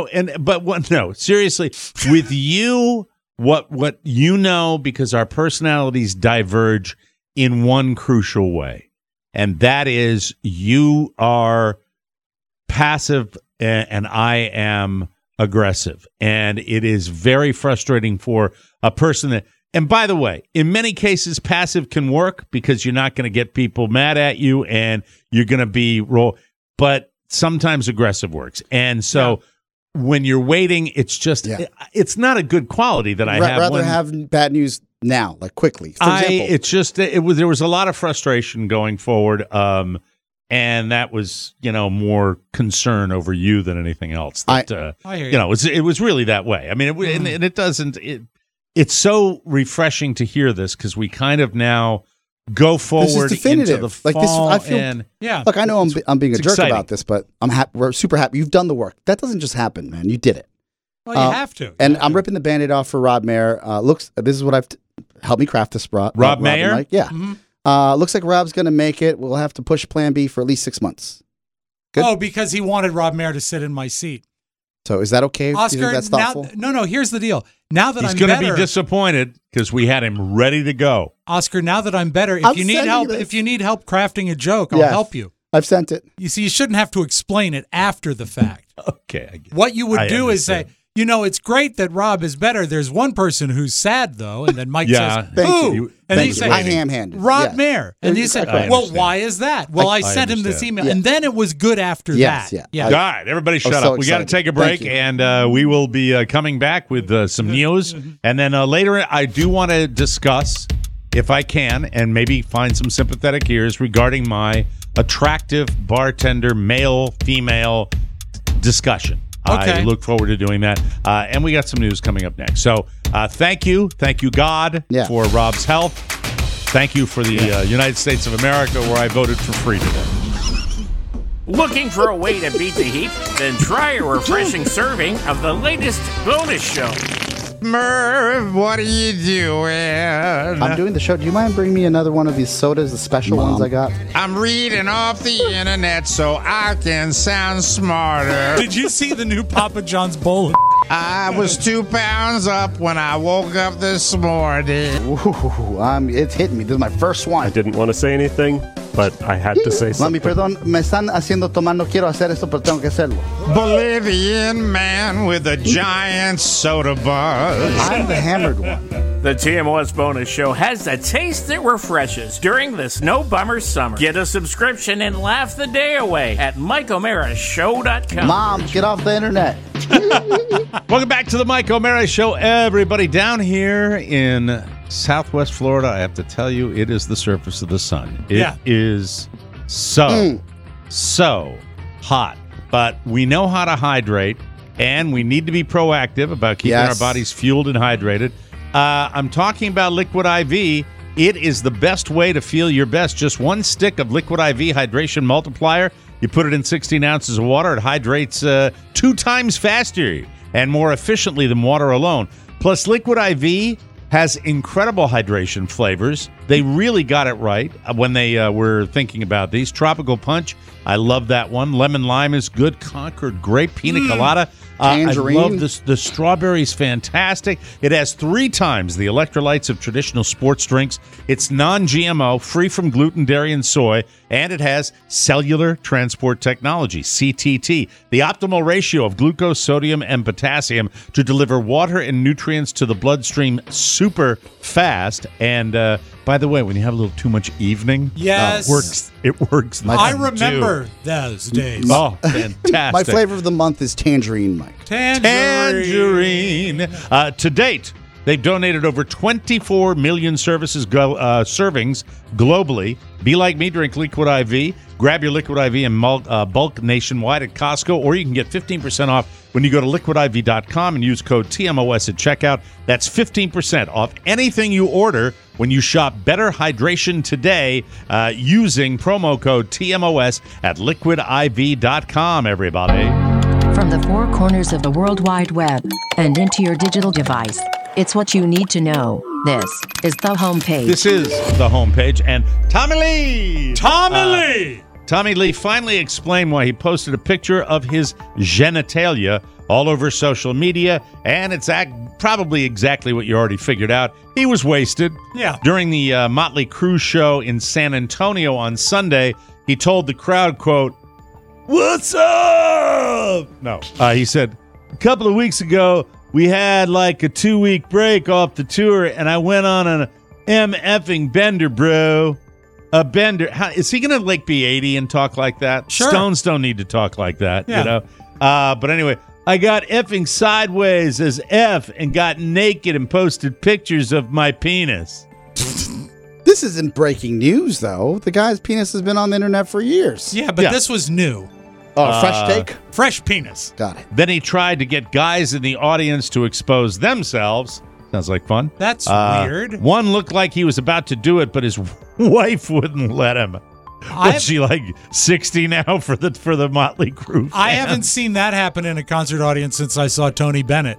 seriously, with you, what because our personalities diverge in one crucial way, and that is you are passive and I am aggressive, and it is very frustrating for a person that. And by the way, in many cases, passive can work because you're not going to get people mad at you, and you're going to be but sometimes aggressive works, and so. When you're waiting, it's just it's not a good quality that I have. Rather have bad news now, like quickly. For example, it's just there was a lot of frustration going forward, and that was more concern over you than anything else. That, I hear you. It was really that way. I mean, and it doesn't. It's so refreshing to hear this because we kind of now go forward this is definitive. into the fall. Like this, I feel. And, Look, I know I'm being a jerk exciting. about this, but I'm happy. We're super happy. You've done the work. That doesn't just happen, man. You did it. Well, you have to. And I'm ripping the Band-Aid off for Rob Mayer. This is what I've helped me craft this. Rob and Mayer? Mike. Yeah. Looks like Rob's going to make it. We'll have to push Plan B for at least 6 months. Good. Oh, because he wanted Rob Mayer to sit in my seat. So is that okay? Do you Oscar, think that's thoughtful? no. Here's the deal. Now that he's I'm going to better, be disappointed because we had him ready to go. Oscar, now that I'm better, I'm if you need sending help, you this. if you need help crafting a joke, I'll Yes. help you. I've sent it. You see, you shouldn't have to explain it after the fact. Okay. I get What you would I do is say, understand. it's great that Rob is better. There's one person who's sad, though. And then Mike says, Thank who? you. And Thank you you. say, I ham-handed. Rob Yes. Mayer. And you said, I well, understand. why is that? Well, I sent him this understand. email. Yeah. And then it was good after Yes, that. yeah. All right, everybody shut so up. We got to excited. take a break, Thank you. and we will be coming back with some news. And then later, I do want to discuss, if I can, and maybe find some sympathetic ears regarding my attractive bartender, male-female discussion. Okay. I look forward to doing that. And we got some news coming up next. So thank you. Thank you, God, Yeah. for Rob's health. Thank you for the United States of America, where I voted for free today. Looking for a way to beat the heat? Then try a refreshing serving of the latest bonus show. Merv, what are you doing? I'm doing the show. Do you mind bringing me another one of these sodas, the special ones I got? I'm reading off the internet so I can sound smarter. Did you see the new Papa John's bowl? I was 2 pounds up when I woke up this morning. Ooh, it's hitting me. This is my first one. I didn't want to say anything, but I had to say Mami, something. perdón, me están haciendo tomar. No quiero hacer esto, pero tengo que hacerlo. Bolivian man with a giant soda buzz. I'm the hammered one. The TMOS bonus show has a taste that refreshes during this no bummer summer. Get a subscription and laugh the day away at MikeO'MaraShow.com. Mom, get off the internet. Welcome back to the Mike O'Mara Show, everybody. Down here in Southwest Florida, I have to tell you, it is the surface of the sun. It is so hot. But we know how to hydrate, and we need to be proactive about keeping our bodies fueled and hydrated. I'm talking about Liquid IV. It is the best way to feel your best. Just one stick of Liquid IV Hydration Multiplier. You put it in 16 ounces of water. It hydrates 2 times faster and more efficiently than water alone. Plus, Liquid IV has incredible hydration flavors. They really got it right when they were thinking about these. Tropical Punch, I love that one. Lemon Lime is good. Concord Grape, Pina Colada. Tangerine. I love this. The strawberry's fantastic. It has 3 times the electrolytes of traditional sports drinks. It's non-GMO, free from gluten, dairy, and soy, and it has cellular transport technology, CTT, the optimal ratio of glucose, sodium, and potassium to deliver water and nutrients to the bloodstream super fast. And by the way, when you have a little too much evening, Yes. it works. I remember those days. Oh, fantastic. My flavor of the month is tangerine, Mike. Tangerine. To date, they've donated over 24 million servings globally. Be like me, drink Liquid IV. Grab your Liquid IV in bulk nationwide at Costco, or you can get 15% off when you go to liquidiv.com and use code TMOS at checkout. That's 15% off anything you order when you shop Better Hydration today using promo code TMOS at liquidiv.com, everybody. From the 4 corners of the World Wide Web and into your digital device, it's what you need to know. This is the homepage. This is the homepage, and Tommy Lee! Tommy Lee finally explained why he posted a picture of his genitalia all over social media, and it's probably exactly what you already figured out. He was wasted. Yeah. During the Motley Crue show in San Antonio on Sunday, he told the crowd, quote, "What's up?" No. He said, "A couple of weeks ago, we had like a 2-week break off the tour, and I went on an MFing bender, bro. A bender." Is he going to like be 80 and talk like that? Sure. Stones don't need to talk like that, Yeah. you know? But anyway, I got effing sideways as F and got naked and posted pictures of my penis. This isn't breaking news, though. The guy's penis has been on the internet for years. Yeah, but this was new. Oh, fresh take? Fresh penis. Got it. Then he tried to get guys in the audience to expose themselves. Sounds like fun. That's weird. One looked like he was about to do it, but his wife wouldn't let him. Was she like 60 now for the Motley Crue fans? I haven't seen that happen in a concert audience since I saw Tony Bennett.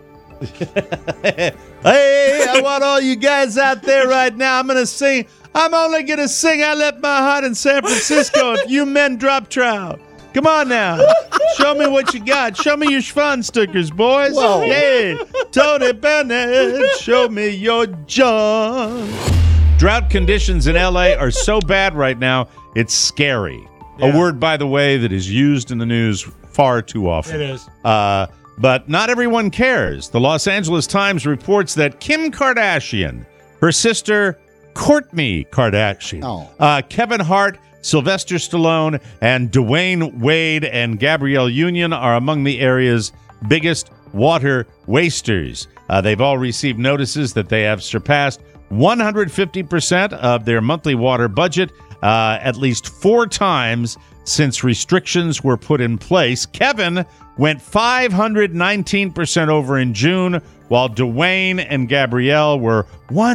Hey, I want all you guys out there right now. I'm going to sing. I'm only going to sing I Left My Heart in San Francisco if you men drop trout. Come on now. Show me what you got. Show me your Schwan stickers, boys. Whoa. Hey, Tony Bennett, show me your junk. Drought conditions in L.A. are so bad right now, it's scary. Yeah. A word, by the way, that is used in the news far too often. It is. But not everyone cares. The Los Angeles Times reports that Kim Kardashian, her sister Kourtney Kardashian, Kevin Hart, Sylvester Stallone, and Dwayne Wade and Gabrielle Union are among the area's biggest water wasters. They've all received notices that they have surpassed 150% of their monthly water budget at least 4 times since restrictions were put in place. Kevin went 519% over in June, while Dwayne and Gabrielle were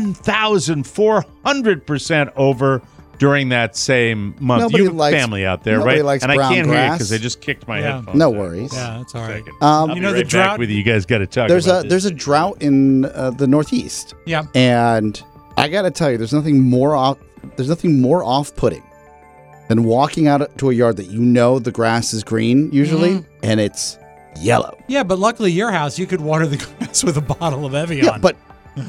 1,400% over during that same month. Nobody You have likes- family out there, nobody right? likes And I brown can't hear you grass. because they just kicked my headphones. No out. worries. Yeah, that's all right. I'll be You know, the right back drought- with you. You guys got to talk There's about a there's a drought in the Northeast. Yeah. And I got to tell you, there's nothing more off-putting than walking out to a yard that you know the grass is green usually, and it's yellow. Yeah, but luckily your house, you could water the grass with a bottle of Evian. Yeah, but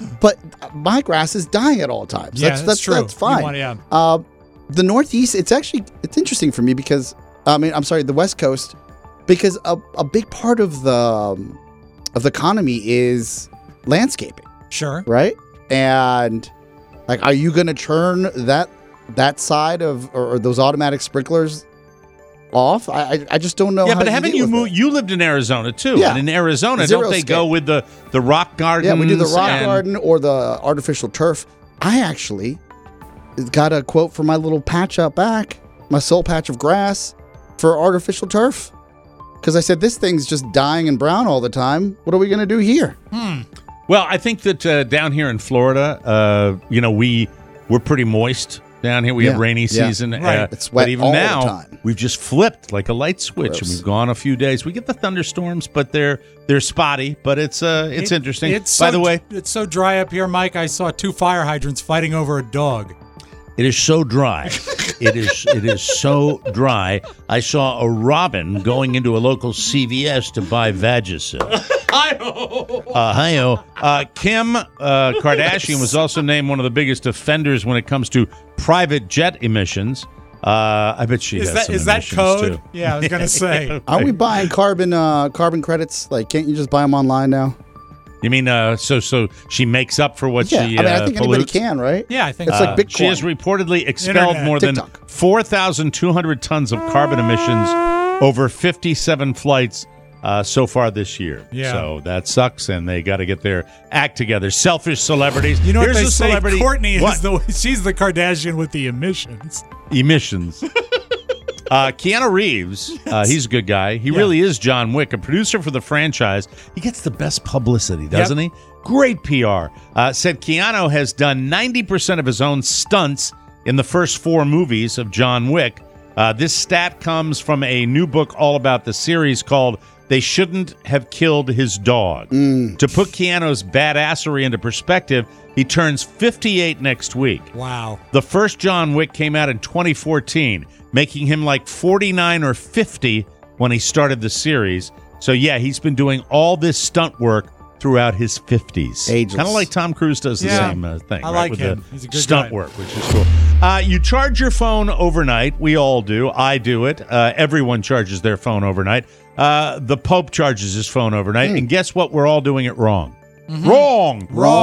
my grass is dying at all times. Yeah, that's true. That's fine. You want- The Northeast, it's interesting for me because the West Coast, because a big part of the economy is landscaping. Sure. Right? And like, are you going to turn that side of or those automatic sprinklers off? I just don't know. Yeah, how but haven't you moved? You lived in Arizona too, Yeah. and in Arizona, Zero don't they scale. go with the rock garden? Yeah, we do the rock garden or the artificial turf. I actually got a quote for my little patch out back, my sole patch of grass, for artificial turf. Because I said, this thing's just dying and brown all the time. What are we going to do here? Well, I think that down here in Florida, we're pretty moist down here. We have rainy season. Right. It's wet but even all the now, time. we've just flipped like a light switch, and we've gone a few days. We get the thunderstorms, but they're spotty. But it's interesting. By the way, it's so dry up here, Mike. I saw 2 fire hydrants fighting over a dog. it is so dry. It is so dry. I saw a robin going into a local CVS to buy Vagisil. Hi-oh. Kim Kardashian was also named one of the biggest offenders when it comes to private jet emissions. I bet she has some Is that emissions, code? too. Yeah, I was gonna say. Aren't we buying carbon credits? Like, can't you just buy them online now? You mean so she makes up for what Yeah, she I mean, I think anybody pollutes? can, right? Yeah, I think It's like Bitcoin. She has reportedly expelled Internet. more than TikTok. 4,200 tons of carbon emissions over 57 flights so far this year. Yeah. So that sucks, and they got to get their act together. Selfish celebrities. You know Here's what they a say? celebrity. Courtney What? she's the Kardashian with the emissions. Emissions. Keanu Reeves, he's a good guy. He really is John Wick, a producer for the franchise. He gets the best publicity, doesn't he? Great PR. Said Keanu has done 90% of his own stunts in the first 4 movies of John Wick. This stat comes from a new book all about the series called They Shouldn't Have Killed His Dog. To put Keanu's badassery into perspective, he turns 58 next week. Wow. The first John Wick came out in 2014, making him like 49 or 50 when he started the series. So, yeah, he's been doing all this stunt work throughout his 50s. Ageless. Kind of like Tom Cruise does the Yeah. same thing. I right, like with him. the He's a good stunt guy. work, which is cool. You charge your phone overnight. We all do. I do it. Everyone charges their phone overnight. The Pope charges his phone overnight. And guess what? We're all doing it wrong. Wrong.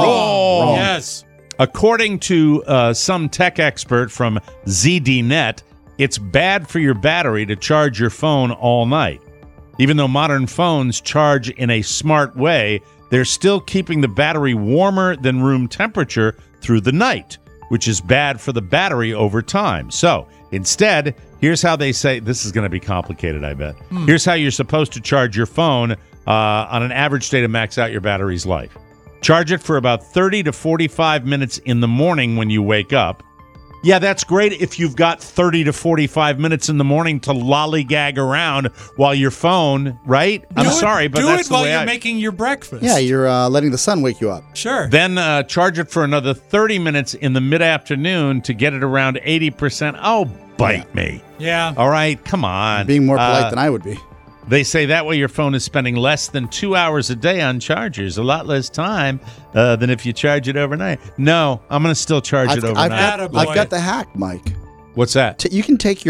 Yes. According to some tech expert from ZDNet, it's bad for your battery to charge your phone all night. Even though modern phones charge in a smart way, they're still keeping the battery warmer than room temperature through the night, which is bad for the battery over time. So instead, here's how they say, this is going to be complicated, I bet. Here's how you're supposed to charge your phone on an average day to max out your battery's life. Charge it for about 30 to 45 minutes in the morning when you wake up. Yeah, that's great if you've got 30 to 45 minutes in the morning to lollygag around while your phone, right? I'm sorry, but do that's it the while way you're making your breakfast. Yeah, you're letting the sun wake you up. Sure. Then charge it for another 30 minutes in the mid-afternoon to get it around 80%. Oh, bite me. Yeah. All right, come on. Being more polite than I would be. They say that way your phone is spending less than 2 hours a day on chargers, a lot less time than if you charge it overnight. No, I'm going to still charge it overnight. I've got the hack, Mike. What's that? You can take your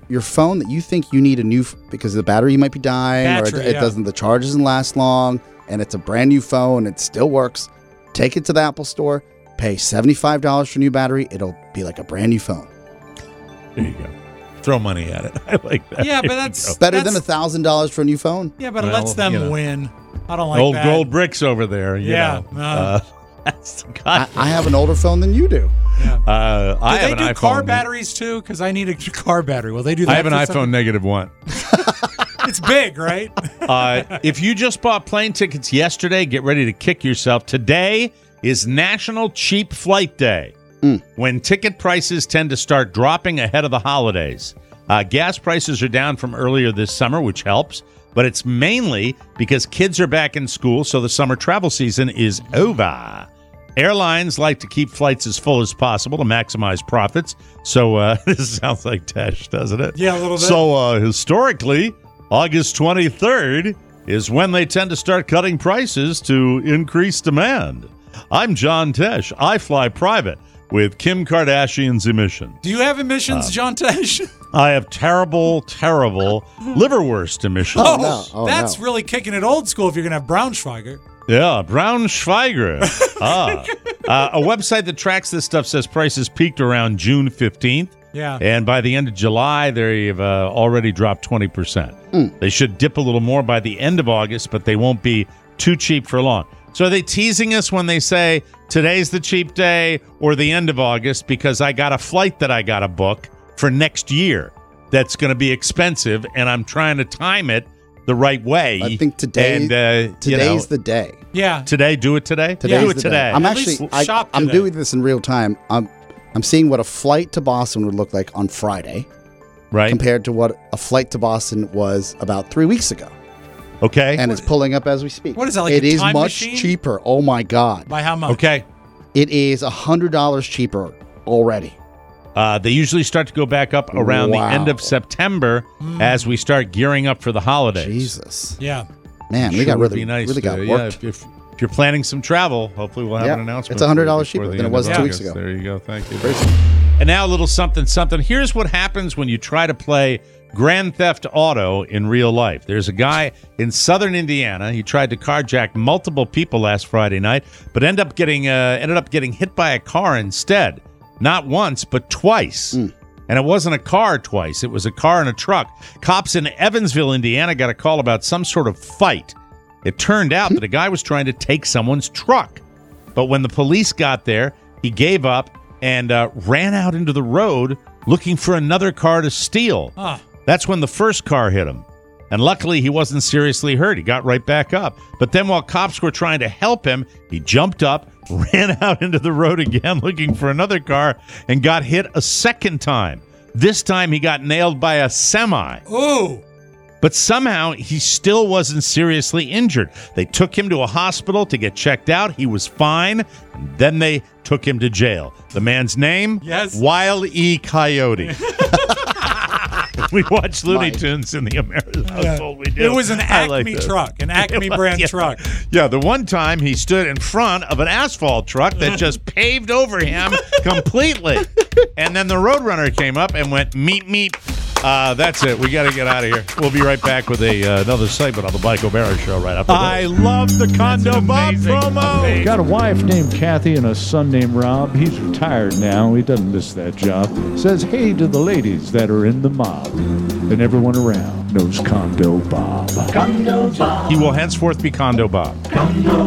your phone that you think you need a new because the battery might be dying Battery, or it doesn't, the charge doesn't last long, and it's a brand new phone, it still works. Take it to the Apple Store, pay $75 for a new battery. It'll be like a brand new phone. There you go. Throw money at it. I like that. Yeah, but There you that's go. Better than $1,000 for a new phone. Yeah, but it Well, lets them you know. win. I don't like old that. gold bricks over there. You Yeah, know. That's God. I have an older phone than you do. Yeah. I Do have they an do iPhone. car batteries too? Because I need a car battery. Will they do that? I have an for iPhone -1. It's big, right? If you just bought plane tickets yesterday, get ready to kick yourself. Today is National Cheap Flight Day, when ticket prices tend to start dropping ahead of the holidays. Gas prices are down from earlier this summer, which helps, but it's mainly because kids are back in school, so the summer travel season is over. Airlines like to keep flights as full as possible to maximize profits. So this sounds like Tesh, doesn't it? Yeah, a little bit. So historically, August 23rd is when they tend to start cutting prices to increase demand. I'm John Tesh. I fly private with Kim Kardashian's emissions. Do you have emissions, John Tesh? I have terrible, terrible liverwurst emissions. That's really kicking it old school if you're going to have Braunschweiger. Yeah, Braunschweiger. A website that tracks this stuff says prices peaked around June 15th. Yeah. And by the end of July, they've already dropped 20%. They should dip a little more by the end of August, but they won't be too cheap for long. So are they teasing us when they say today's the cheap day or the end of August because I got a flight that I got to book for next year that's going to be expensive, and I'm trying to time it the right way? I think today, today's the day. Yeah. Today, do it today? Today's Do it the today. day. I'm actually, I'm doing this in real time. I'm seeing what a flight to Boston would look like on Friday, right? Compared to what a flight to Boston was about 3 weeks ago. Okay. And it's pulling up as we speak. What is that, like it a is time much machine? cheaper. Oh my God. By how much? Okay. It is $100 cheaper already. They usually start to go back up around the end of September as we start gearing up for the holidays. Jesus. Yeah. Man, we Sure got would really, be nice really got to- worked. Yeah, if you're planning some travel, hopefully we'll have Yeah, an announcement. it's $100 before cheaper the than it end was of 2 weeks August. ago. There you go. Thank you. And now a little something. Here's what happens when you try to play Grand Theft Auto in real life. There's a guy in southern Indiana. He tried to carjack multiple people last Friday night, but ended up getting hit by a car instead. Not once, but twice. And it wasn't a car twice. It was a car and a truck. Cops in Evansville, Indiana, got a call about some sort of fight. It turned out that a guy was trying to take someone's truck. But when the police got there, he gave up and ran out into the road looking for another car to steal. That's when the first car hit him. And luckily, he wasn't seriously hurt. He got right back up. But then while cops were trying to help him, he jumped up, ran out into the road again looking for another car, and got hit a second time. This time, he got nailed by a semi. Ooh. But somehow, he still wasn't seriously injured. They took him to a hospital to get checked out. He was fine. And then they took him to jail. The man's name? Yes. Wile E. Coyote. We watched Looney Tunes in the American household. We do. It was an I like Acme this. truck, an Acme brand truck. Yeah, the one time he stood in front of an asphalt truck that just paved over him completely. And then the Roadrunner came up and went, meep, meep. That's it. We got to get out of here. We'll be right back with another segment on the Mike O'Mara Show right after this. I love the Condo Bob promo. Got a wife named Kathy and a son named Rob. He's retired now. He doesn't miss that job. Says hey to the ladies that are in the mob. And everyone around knows Condo Bob. Condo Bob. He will henceforth be Condo Bob. Condo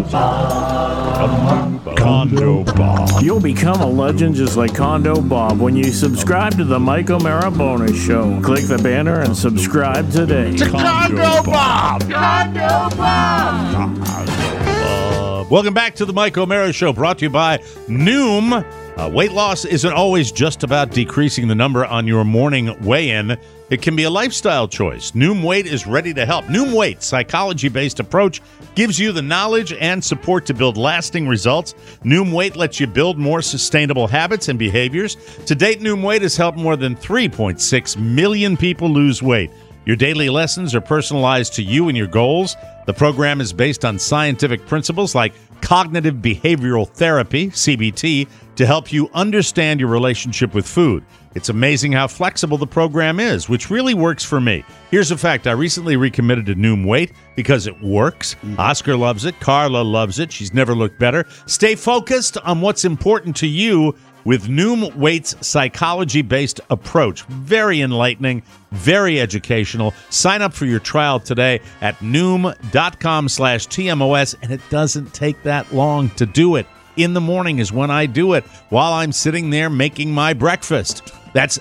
Bob. Condo Bob. You'll become a legend just like Condo Bob when you subscribe to the Mike O'Mara Bonus Show. Click the banner and subscribe today. To Condo Bob. Condo Bob. Welcome back to the Mike O'Mara Show, brought to you by Noom. Weight loss isn't always just about decreasing the number on your morning weigh-in. It can be a lifestyle choice. Noom Weight is ready to help. Noom Weight, psychology-based approach, gives you the knowledge and support to build lasting results. Noom Weight lets you build more sustainable habits and behaviors. To date, Noom Weight has helped more than 3.6 million people lose weight. Your daily lessons are personalized to you and your goals. The program is based on scientific principles like cognitive behavioral therapy, CBT, to help you understand your relationship with food. It's amazing how flexible the program is, which really works for me. Here's a fact. I recently recommitted to Noom Weight because it works. Oscar loves it. Carla loves it. She's never looked better. Stay focused on what's important to you with Noom Weight's psychology-based approach. Very enlightening, very educational. Sign up for your trial today at Noom.com/TMOS, and it doesn't take that long to do it. In the morning is when I do it, while I'm sitting there making my breakfast. That's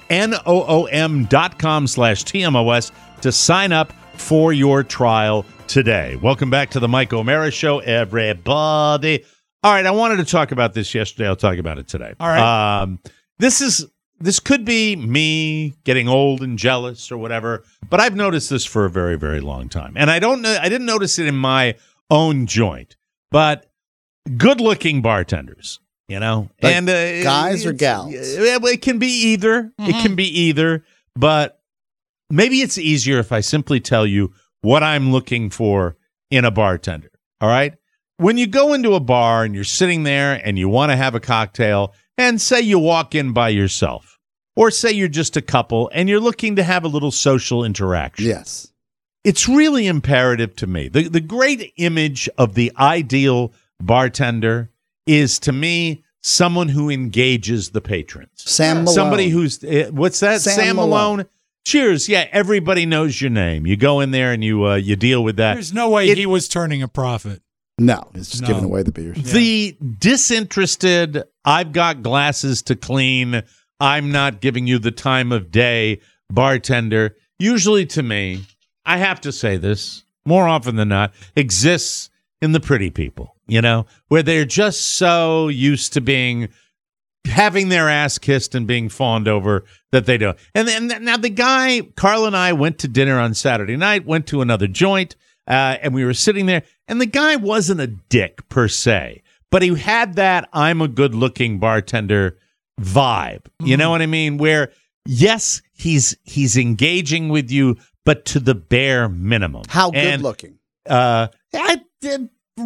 NOOM.com/TMOS to sign up for your trial today. Welcome back to the Mike O'Mara Show, everybody. All right, I wanted to talk about this yesterday. I'll talk about it today. All right. This could be me getting old and jealous or whatever, but I've noticed this for a very, very long time. And I didn't notice it in my own joint, but good-looking bartenders, like and guys or gals? It can be either. Mm-hmm. It can be either, but maybe it's easier if I simply tell you what I'm looking for in a bartender. All right? When you go into a bar and you're sitting there and you want to have a cocktail, and say you walk in by yourself, or say you're just a couple and you're looking to have a little social interaction. Yes. It's really imperative to me. The great image of the ideal bartender is, to me, someone who engages the patrons. Sam Malone. Somebody who's, what's that? Sam Malone. Cheers. Yeah, everybody knows your name. You go in there and you deal with that. There's no way he was turning a profit. No, it's just giving away the beers. Yeah. The disinterested, I've got glasses to clean, I'm not giving you the time of day bartender, usually to me, I have to say this, more often than not, exists in the pretty people, where they're just so used to having their ass kissed and being fawned over that they don't. And now the guy, Carl and I went to dinner on Saturday night, went to another joint, and we were sitting there, and the guy wasn't a dick per se, but he had that I'm a good-looking bartender vibe. You know what I mean? Where, yes, he's engaging with you, but to the bare minimum. How good-looking? Fit. Did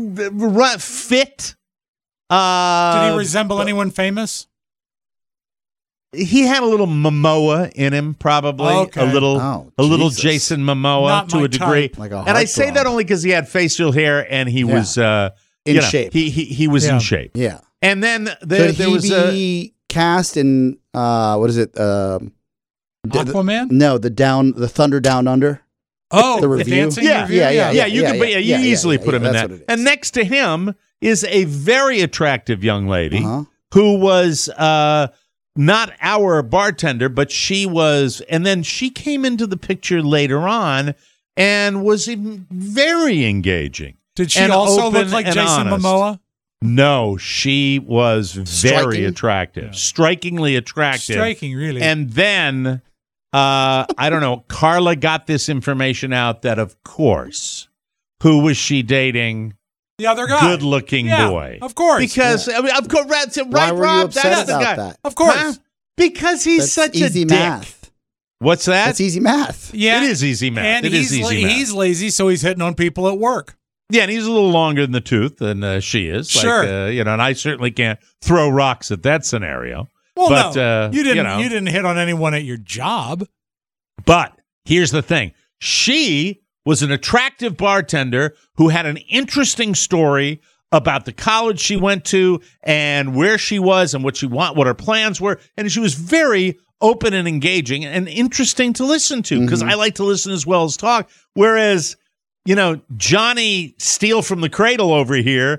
he resemble anyone famous? He had a little Momoa in him, probably. Okay. A little Jason Momoa Not to my a degree. type. Like a and I say heartthrob. that only because he had facial hair and he was in shape. He was in shape. Yeah. And then Could there was he cast in what is it? Aquaman? No, the Thunder Down Under. Oh, the review. Dancing review? You easily put him in that. And next to him is a very attractive young lady who was not our bartender, but she was, and then she came into the picture later on and was very engaging. Did she also look like Jason Momoa? No, she was very attractive, strikingly attractive. Striking, really. And then, I don't know, Carla got this information out that, of course, who was she dating? The other guy. Good-looking boy. Of course. Because, I mean, of course, right, Why were you Rob? upset That's the about guy. that? Of course. Huh? Because he's That's such easy a dick. math. What's that? That's easy math. Yeah. It is easy math. And It is easy math. he's lazy, so he's hitting on people at work. Yeah, and he's a little longer in the tooth than she is. Sure. And I certainly can't throw rocks at that scenario. Well, but, no, you didn't hit on anyone at your job. But here's the thing. She was an attractive bartender who had an interesting story about the college she went to and where she was and what her plans were. And she was very open and engaging and interesting to listen to because I like to listen as well as talk. Whereas, Johnny Steal from the Cradle over here,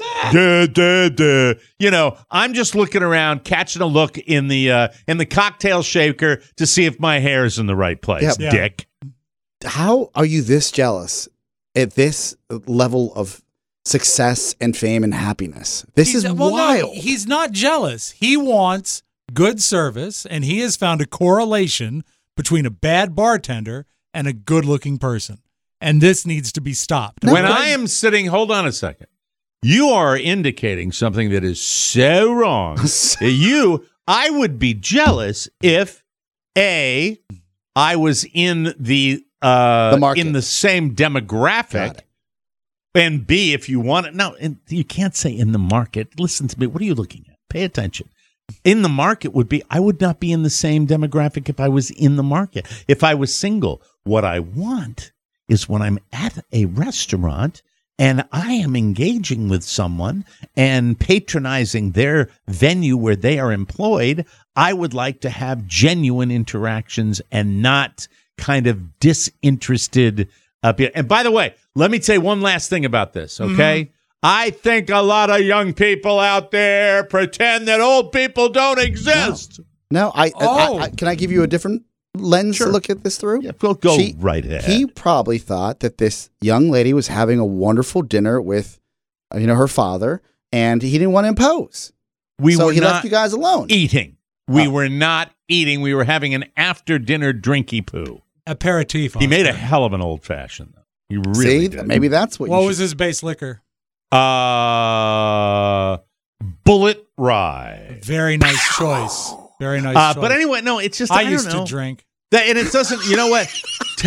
I'm just looking around, catching a look in the cocktail shaker to see if my hair is in the right place, dick. How are you this jealous at this level of success and fame and happiness? This is wild. No, he's not jealous. He wants good service, and he has found a correlation between a bad bartender and a good-looking person. And this needs to be stopped. When I am sitting, hold on a second. You are indicating something that is so wrong. I would be jealous if I was in the market. in the same demographic And B, if you want it, no, and you can't say in the market. Listen to me. What are you looking at? Pay attention. In the market would be, I would not be in the same demographic if I was in the market. If I was single, what I want is when I'm at a restaurant and I am engaging with someone and patronizing their venue where they are employed, I would like to have genuine interactions and not kind of disinterested. And by the way, let me say one last thing about this, okay? Mm-hmm. I think a lot of young people out there pretend that old people don't exist. No, I can I give you a different lens to look at this through? Yeah, we'll go right ahead. He probably thought that this young lady was having a wonderful dinner with, her father, and he didn't want to impose. So he left you guys alone. Eating. We were not eating. We were having an after-dinner drinky poo. Aperitif. He made a hell of an old-fashioned, though. He really did. Maybe that's what was his base liquor? Bullet Rye. Very nice choice. Very nice choice. But anyway, no, it's just I used to drink. And it doesn't, you know what?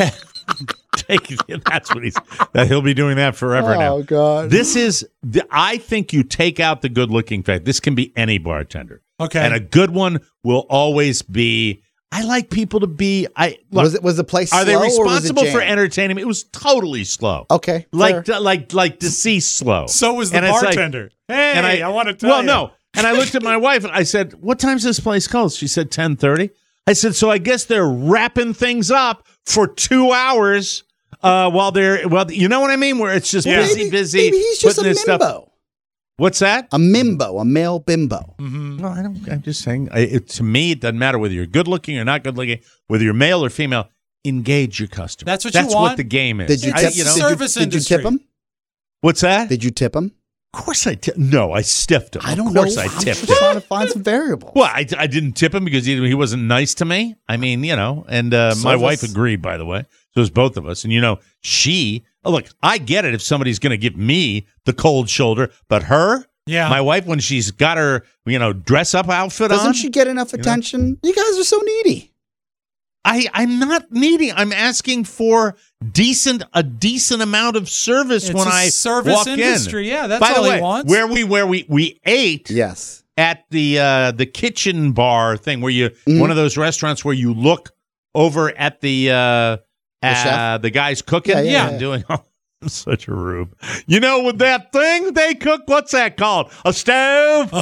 That's what he'll be doing that forever now. Oh, God. This is, I think you take out the good-looking fact. This can be any bartender. Okay. And a good one will always be, I like people to be, was the place slow? Are they responsible or was it for entertaining me? It was totally slow. Okay. Like deceased slow. So was the bartender. I want to tell you. Well, no. And I looked at my wife and I said, what time's this place closed? She said 10:30. I said, so I guess they're wrapping things up for 2 hours while you know what I mean? Where it's just busy. Maybe he's just a mimbo. Stuff. What's that? A mimbo, a male bimbo. Mm-hmm. Well, I'm just saying, to me, it doesn't matter whether you're good looking or not good looking, whether you're male or female, engage your customer. That's what you want. That's what the game is. Did you tip, did you tip him? What's that? Did you tip him? Of course I tipped. No, I stiffed him. I don't know. Of course know. I tipped him. I'm trying to find some variables. Well, I didn't tip him because he wasn't nice to me. I mean, and my wife agreed, by the way. So it was both of us. And, look, I get it if somebody's going to give me the cold shoulder, but her, my wife, when she's got her, dress up outfit Doesn't she get enough attention? You guys are so needy. I'm not needy. I'm asking for a decent amount of service when I walk industry. in. Yeah, that's By all the way, he wants. where we ate. Yes. At the kitchen bar thing, where one of those restaurants where you look over at the guys cooking. Yeah. Doing. I'm such a rube. With that thing they cook, what's that called? A stove.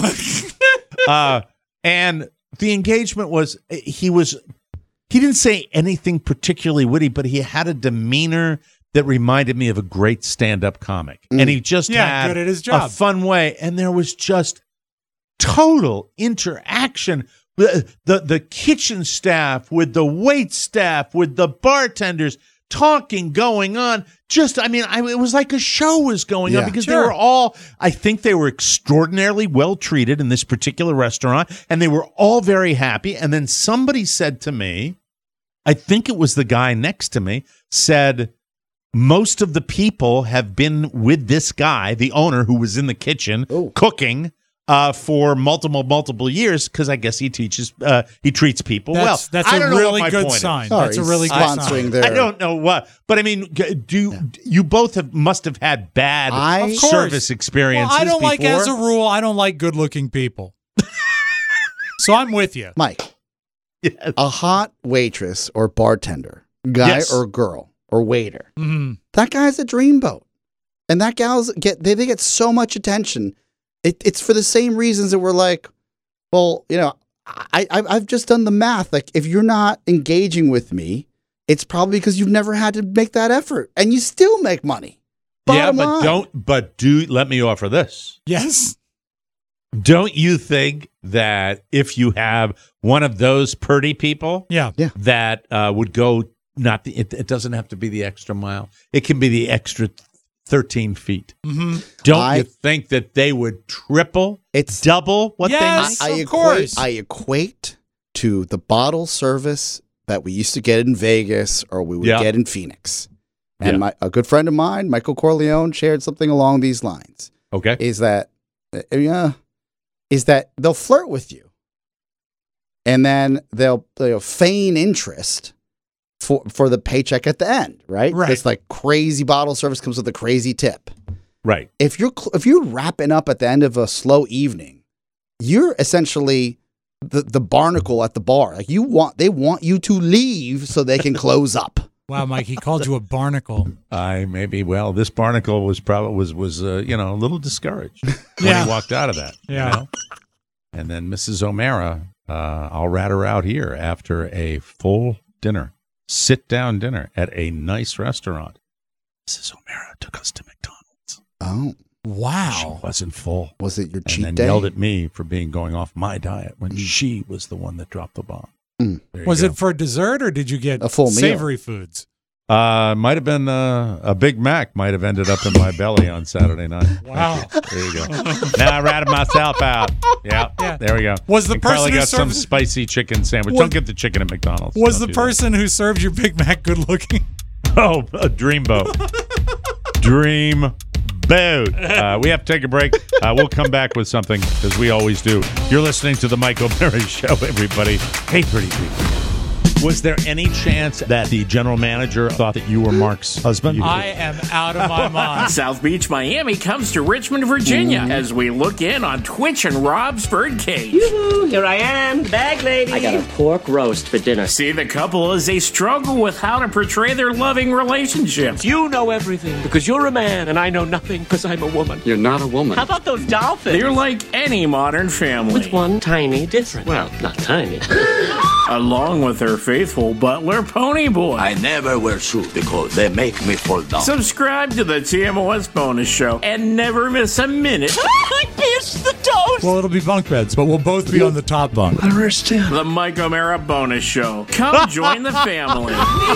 And the engagement was he didn't say anything particularly witty, but he had a demeanor that reminded me of a great stand-up comic. And he just had good at his job. A fun way. And there was just total interaction. The kitchen staff with the wait staff, with the bartenders, talking, going on. It was like a show was going on because they were all, I think they were extraordinarily well treated in this particular restaurant, and they were all very happy. And then somebody said to me, I think it was the guy next to me, said, most of the people have been with this guy, the owner who was in the kitchen cooking, for multiple years, because I guess he treats people well. That's a really good sign. That's a really good sign. I don't know what, but I mean, you both must have had bad service experiences. Well, I don't before. as a rule, I don't like good-looking people. So I'm with you, Mike. Yes. A hot waitress or bartender, guy or girl or waiter. Mm-hmm. That guy's a dreamboat, and that gal's they get so much attention. It's for the same reasons that we're like, well, I've just done the math. Like, if you're not engaging with me, it's probably because you've never had to make that effort, and you still make money. Bottom line. Let me offer this. Yes. Don't you think that if you have one of those pretty people, that would go it doesn't have to be the extra mile. It can be the extra 13 feet. Mm-hmm. Don't you think that they would double what they make? Of course. I equate to the bottle service that we used to get in Vegas or we would get in Phoenix. And a good friend of mine, Michael Corleone, shared something along these lines. Okay. Is that they'll flirt with you. And then they'll feign interest for the paycheck at the end, right? Right. This like crazy bottle service comes with a crazy tip. Right. If you're wrapping up at the end of a slow evening, you're essentially the barnacle at the bar. Like they want you to leave so they can close up. Wow, Mike, he called you a barnacle. This barnacle was a little discouraged when he walked out of that. Yeah. You know? And then Mrs. O'Mara, I'll rat her out here after a full dinner, sit-down dinner at a nice restaurant. Mrs. O'Mara took us to McDonald's. Oh. Wow. She wasn't full. Was it your cheat day? And then yelled at me for going off my diet when she was the one that dropped the bomb. Was it for dessert or did you get a full savory foods? Might have been a Big Mac might have ended up in my belly on Saturday night. Wow. There you go. Now I ratted myself out. Yeah. There we go. Was the and person Carly who got some served- spicy chicken sandwich. Don't get the chicken at McDonald's. Was Don't the do that. person who served your Big Mac good looking? Oh, a dreamboat. Dreamboat. We have to take a break. We'll come back with something, as we always do. You're listening to the Mike O'Mara Show, everybody. Hey, pretty people. Was there any chance that the general manager thought that you were Mark's husband? I am out of my mind. South Beach, Miami comes to Richmond, Virginia as we look in on Twitch and Rob's Birdcage. Yoo-hoo, here I am, the bag lady. I got a pork roast for dinner. See the couple as they struggle with how to portray their loving relationship. You know everything because you're a man, and I know nothing because I'm a woman. You're not a woman. How about those dolphins? They're like any modern family. With one tiny difference. Well, not tiny. Along with their faithful butler, Ponyboy. I never wear shoes because they make me fall down. Subscribe to the TMOS bonus show and never miss a minute. I pierced the toast. Well, it'll be bunk beds, but we'll both be on the top bunk. The Mike O'Mara bonus show. Come join the family.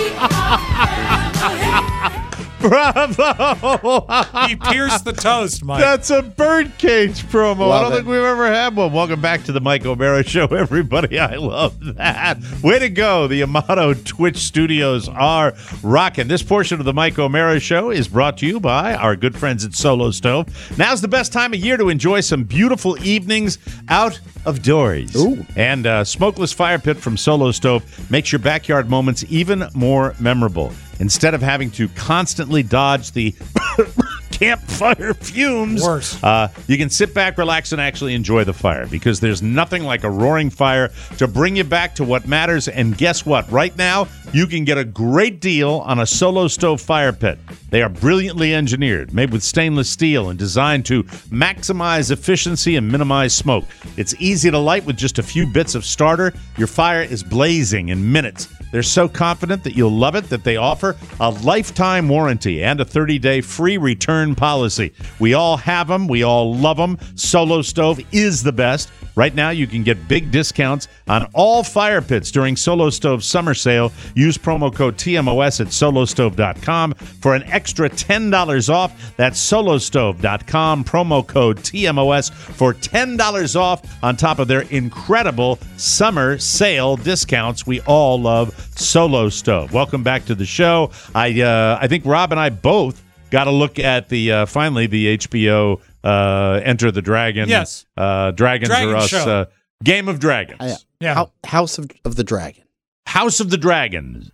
Bravo! He pierced the toast, Mike. That's a birdcage promo. Love I don't it. think we've ever had one. Welcome back to the Mike O'Mara Show, everybody. I love that. Way to go. The Amato Twitch studios are rocking. This portion of the Mike O'Mara Show is brought to you by our good friends at Solo Stove. Now's the best time of year to enjoy some beautiful evenings out of doors. Ooh. And smokeless fire pit from Solo Stove makes your backyard moments even more memorable. Instead of having to constantly dodge the campfire fumes, Worse. You can sit back, relax, and actually enjoy the fire because there's nothing like a roaring fire to bring you back to what matters. And guess what? Right now, you can get a great deal on a Solo Stove fire pit. They are brilliantly engineered, made with stainless steel, and designed to maximize efficiency and minimize smoke. It's easy to light with just a few bits of starter. Your fire is blazing in minutes. They're so confident that you'll love it that they offer a lifetime warranty and a 30-day free return policy. We all have them. We all love them. Solo Stove is the best. Right now, you can get big discounts on all fire pits during Solo Stove's summer sale. Use promo code TMOS at solostove.com for an extra $10 off. That's solostove.com, promo code TMOS for $10 off on top of their incredible summer sale discounts. We all love Solo Stove. Welcome back to the show. I think Rob and I both got a look at finally the HBO Enter the Dragon. Yes. Dragons Dragon Are Us. show. Game of Dragons. Yeah. House of the Dragon. House of the Dragons.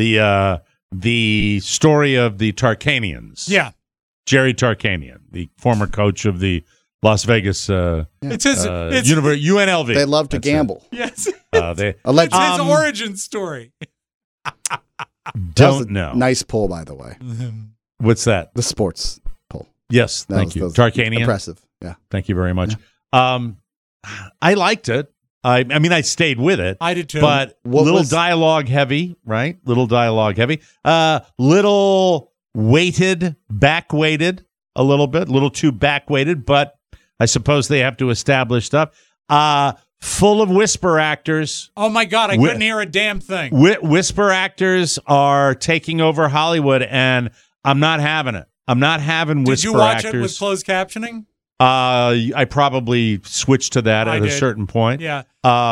The story of the Tarkanians. Yeah. Jerry Tarkanian, the former coach of the Las Vegas It's his UNLV. They love to gamble. Yes. They It's his origin story. don't know. Nice poll, by the way. What's that? The sports poll. Yes, That thank was- you. that was Tarkanian. Impressive. Yeah. Thank you very much. I liked it. I mean, I stayed with it. I did too. But What little was- dialogue heavy, right? Little dialogue heavy. Little back-weighted a little bit. A little too back-weighted, but I suppose they have to establish stuff. Full of whisper actors. Oh, my God. I couldn't hear a damn thing. Whisper actors are taking over Hollywood, and I'm not having it. I'm not having whisper actors. Did you watch it with closed captioning? I probably switched to that at a certain point. Yeah.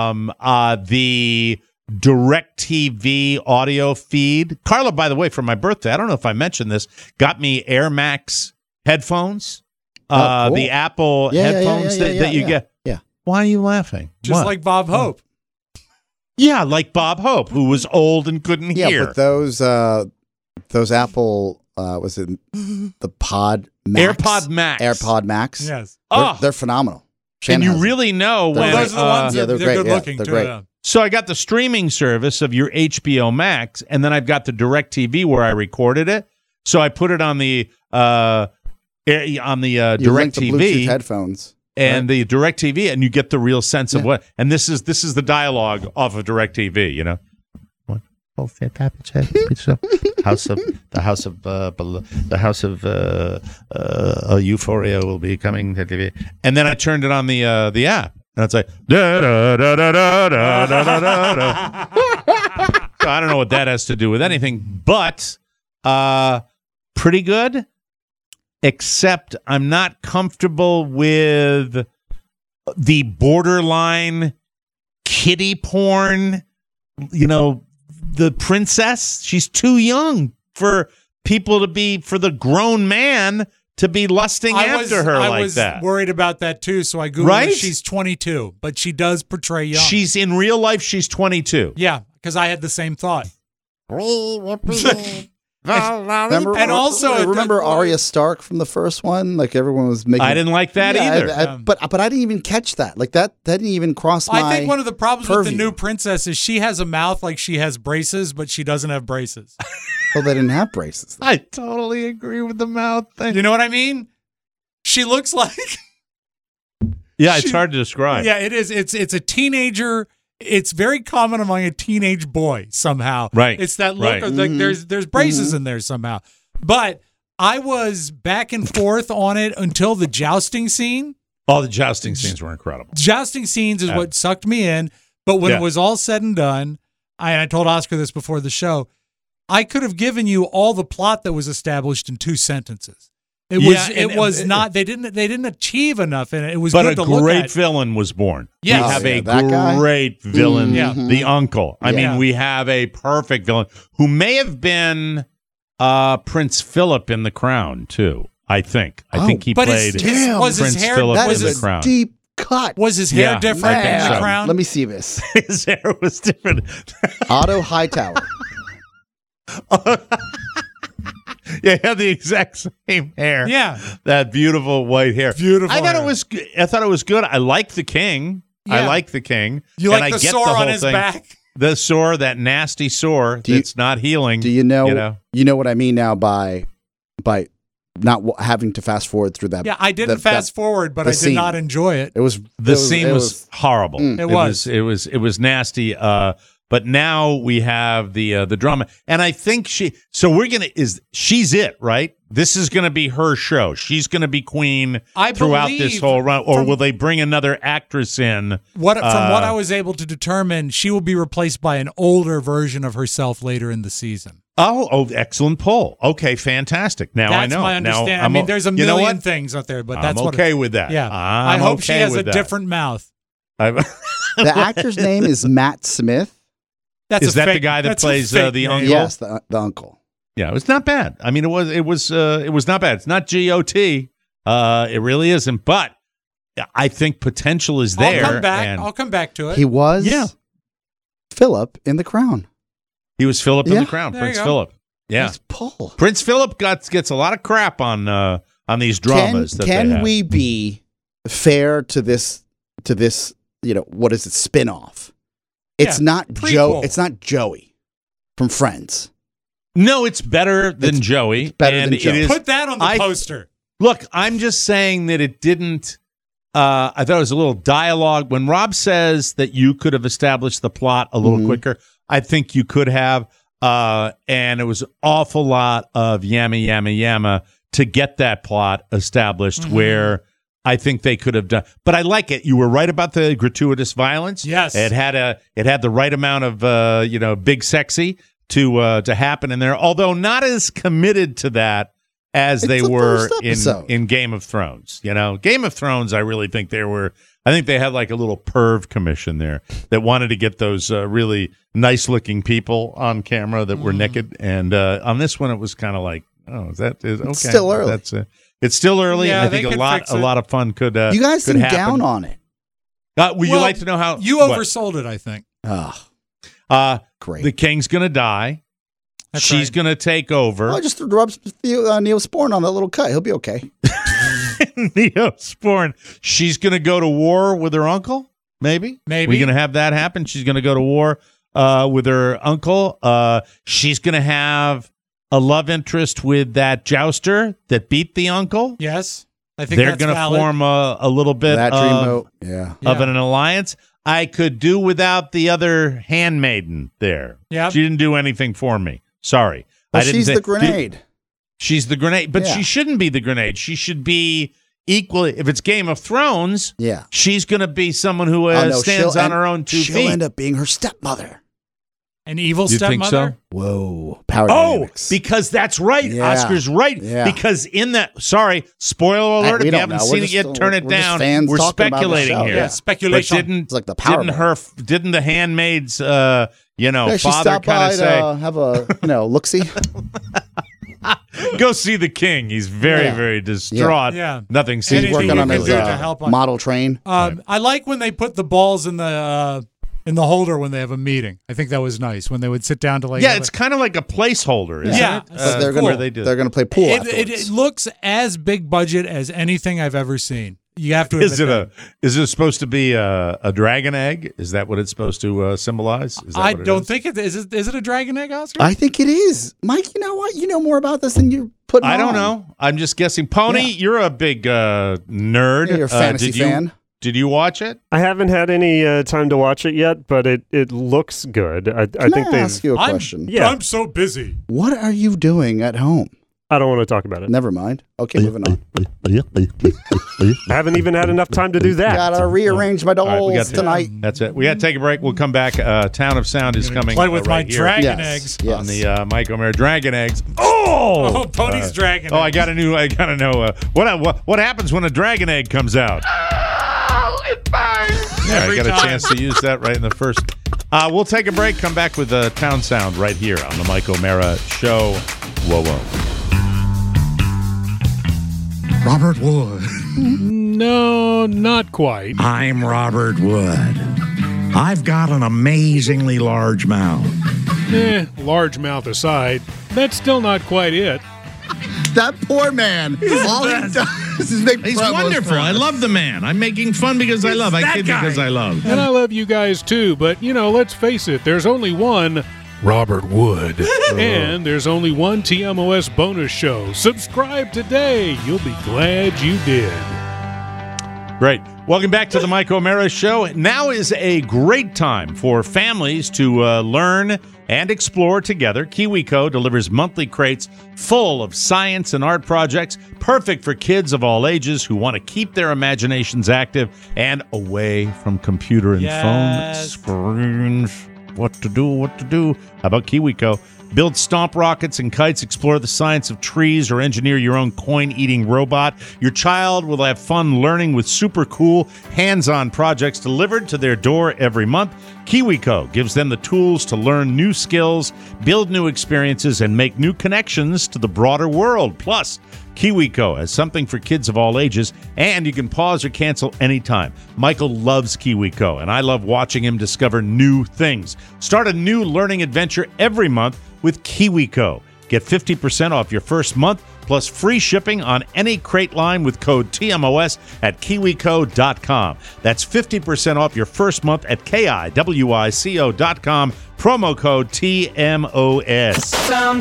The DirecTV audio feed. Carla, by the way, for my birthday, I don't know if I mentioned this, got me Air Max headphones. Cool. The Apple headphones that you get. Yeah. Why are you laughing? Just What? like Bob Hope. Yeah, like Bob Hope, who was old and couldn't Yeah, hear. but those Apple was it the Pod Max? AirPod Max. AirPod Max. Yes. They're phenomenal. And you Shannon has really know them. when those are the ones yeah, that they're they're great. good looking they're too. great. Yeah. So I got the streaming service of your HBO Max, and then I've got the DirecTV where I recorded it. So I put it on the You link the Bluetooth DirecTV headphones. and the DirecTV, and you get the real sense of what. And this is the dialogue off of DirecTV. You know. The house of Euphoria will be coming to TV. And then I turned it on the app, and it's like da da da da da da da da da. So I don't know what that has to do with anything, but pretty good. Except I'm not comfortable with the borderline kiddie porn. You know, the princess. She's too young for people to be, for the grown man to be lusting after her like that. I was worried about that too, so I Googled Right? her. She's 22, but she does portray young. She's in real life, she's 22. Yeah, because I had the same thought. Remember, And also, remember Arya Stark from the first one? Like everyone was making. I didn't like that either. But I didn't even catch that. Like that didn't even cross my. I think one of the problems purview. with the new princess is she has a mouth like she has braces, but she doesn't have braces. Well, they didn't have braces. I totally agree with the mouth thing. You know what I mean? She looks like. Yeah, it's hard to describe. Yeah, it is. It's a teenager. It's very common among a teenage boy somehow. Right. It's that look Right. of like there's braces in there somehow. But I was back and forth on it until the jousting scene. All the jousting scenes were incredible. Jousting scenes is what sucked me in. But when Yeah. it was all said and done, I told Oscar this before the show, I could have given you all the plot that was established in 2 sentences. It was not. They didn't achieve enough in it. It was But good a to look great at. villain was born. Yes. We have Oh, yeah, that guy? great villain, Yeah. the uncle. I Yeah. mean, we have a perfect villain who may have been Prince Philip in The Crown too. I think he but played was Prince his hair Philip That in is The a Crown. deep cut. Was his hair Yeah, different I think in the so. crown? Let me see this. His hair was different. Otto Hightower. Yeah, he had the exact same hair. Yeah. That beautiful white hair. Beautiful I thought hair. it was. I thought it was good. I like the king. I Yeah. like the king. You And like I the get sore the on whole his thing. back? The sore, that nasty sore that's not healing. Do you know? You know? You know what I mean now by not having to fast forward through that. Yeah, I didn't fast forward, but the I did scene. not enjoy it. It was The scene was horrible. It was. It was nasty. But now we have the drama, and I think she's it, right? This is gonna be her show. She's gonna be queen I throughout believe this whole run, or will they bring another actress in? From what I was able to determine, she will be replaced by an older version of herself later in the season. Oh, excellent poll. Okay, fantastic. Now That's I know. my understanding. Now, I mean, there's a you know million what? things out there, but I'm that's okay with that. Yeah, I'm I hope she okay has a with that. different mouth. The actor's name is Matt Smith. Is that the guy that plays the uncle? Yes, the uncle. Yeah, it was not bad. I mean, it was not bad. It's not GOT. It really isn't. But I think potential is there. I'll come back to it. He was Philip in The Crown. He was Philip in The Crown. There you Prince go. Philip. Yeah, Nice pull. Prince Philip gets a lot of crap on these dramas. Can we be fair to this? You know, what is it? Spin-off. It's not prequel. It's not Joey from Friends. No, it's better than Joey. better and than Joey. It is, Put that on the poster. Look, I'm just saying that it didn't. I thought it was a little dialogue. When Rob says that you could have established the plot a little quicker, I think you could have. And it was an awful lot of yamma to get that plot established where I think they could have done. But I like it. You were right about the gratuitous violence. Yes. It had the right amount of big sexy to happen in there, although not as committed to that as they were in Game of Thrones. You know, Game of Thrones, I really think I think they had like a little perv commission there that wanted to get those really nice looking people on camera that were naked. And on this one, it was kind of like, oh, okay. It's still early. It's still early. Yeah, I think a lot of fun could. You guys could seem happen. down on it. Would you like to know how you what? oversold it? I think. Oh, great. The king's gonna die. She's going to take over. Oh, just rub some Neosporin on that little cut. He'll be okay. Neosporin. She's going to go to war with her uncle? Maybe. We're going to have that happen. She's going to go to war with her uncle. She's going to have a love interest with that jouster that beat the uncle. Yes. I think they're going to form a little bit that of dreamboat. an alliance. I could do without the other handmaiden there. Yep. She didn't do anything for me. Sorry. Well, she's the grenade. She's the grenade, but she shouldn't be the grenade. She should be equally. If it's Game of Thrones, she's going to be someone who stands on her own 2 feet. She'll end up being her stepmother. An evil You think stepmother? so? Whoa. Power dynamics. Because that's right. Yeah. Oscar's right. Yeah. Because in that, spoiler alert, if you haven't seen it yet, turn it down. We're speculating here. Yeah, speculation. But It's like the power didn't the handmaid's, she father stopped kind by of say, to have a look-see? go see the king. He's very, very distraught. Yeah. Nothing seems He's working on his to help on. model train. I like when they put the balls in the holder when they have a meeting. I think that was nice when they would sit down to it's kind of like a placeholder, isn't it? They're going to play pool afterwards. It looks as big budget as anything I've ever seen. You have to admit Is it supposed to be a dragon egg? Is that what it's supposed to symbolize? Is that I what it don't is? think it is. Is it a dragon egg, Oscar? I think it is. Mike, you know what? You know more about this than you put on. I don't know. I'm just guessing. Pony, you're a big nerd. Yeah, you're a fantasy fan. Did you watch it? I haven't had any time to watch it yet, but it looks good. I think they ask you a question? I'm so busy. What are you doing at home? I don't want to talk about it. Never mind. Okay, moving on. I haven't even had enough time to do that. Gotta rearrange my dolls tonight. That's it. We got to take a break. We'll come back. Town of Sound is coming. Play with my right here dragon eggs. on the Mike O'Meara Dragon Eggs. Oh, Pony's dragon. I gotta know what happens when a dragon egg comes out. Oh, it burns. Yeah, I got a chance to use that right in the first. We'll take a break. Come back with Town Sound right here on the Mike O'Meara Show. Whoa, whoa. Robert Wood. No, not quite. I'm Robert Wood. I've got an amazingly large mouth. Large mouth aside, that's still not quite it. That poor man. All he does is make He's wonderful. I love the man. I'm making fun because I love. I kid because I love. And I love you guys too, but, let's face it, there's only one Robert Wood. And there's only one TMOS bonus show. Subscribe today. You'll be glad you did. Great. Welcome back to the Mike O'Meara Show. Now is a great time for families to learn and explore together. KiwiCo delivers monthly crates full of science and art projects, perfect for kids of all ages who want to keep their imaginations active and away from computer and phone screens. What to do? How about KiwiCo? Build stomp rockets and kites, explore the science of trees, or engineer your own coin-eating robot. Your child will have fun learning with super cool, hands-on projects delivered to their door every month. KiwiCo gives them the tools to learn new skills, build new experiences, and make new connections to the broader world. Plus, KiwiCo has something for kids of all ages, and you can pause or cancel anytime. Michael loves KiwiCo, and I love watching him discover new things. Start a new learning adventure every month with KiwiCo. Get 50% off your first month, plus free shipping on any crate line with code TMOS at KiwiCo.com. That's 50% off your first month at KiwiCo.com. Promo code TMOS. Sound.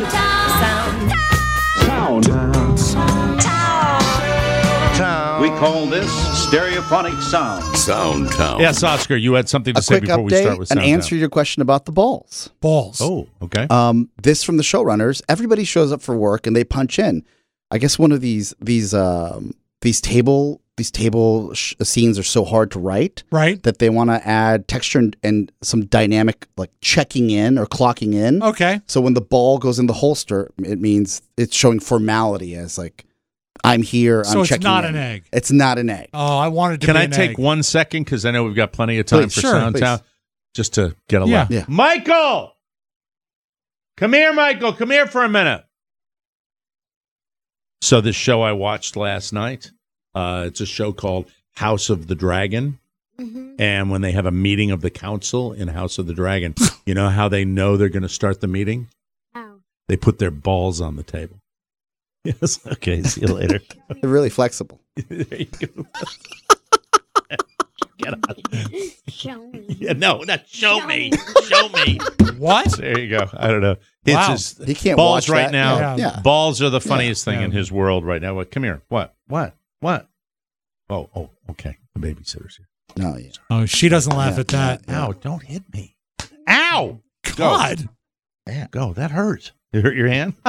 We call this stereophonic sound. Sound Town. Yes, Oscar, you had something to say before we start with Sound An answer to your question about the balls. Oh, okay. This from the showrunners. Everybody shows up for work and they punch in. I guess one of these table scenes are so hard to write, right? That they want to add texture and some dynamic, like checking in or clocking in. Okay. So when the ball goes in the holster, it means it's showing formality as like, I'm here. So I'm it's checking not in. an egg. It's not an egg. Oh, I wanted to. Can be I an take egg. 1 second? Because I know we've got plenty of time Please, for sure, Sound please. Town. Just to get a Yeah. laugh. Yeah. Michael! Come here, Michael. Come here for a minute. So this show I watched last night, it's a show called House of the Dragon. And when they have a meeting of the council in House of the Dragon, you know how they know they're going to start the meeting? They put their balls on the table. Yes. Okay. See you later. They're really flexible. There you go. Get on. Show me. Yeah, no, not show me. Show me. What? There you go. I don't know. It's Wow. just He can't balls watch right that. now. Yeah. Balls are the funniest thing Yeah. in his world right now. What? Come here. What? Oh, okay. The babysitter's here. No, yeah. Oh, she doesn't laugh at that. Ow, don't hit me. Ow! God. Go. That hurts. It hurt your hand?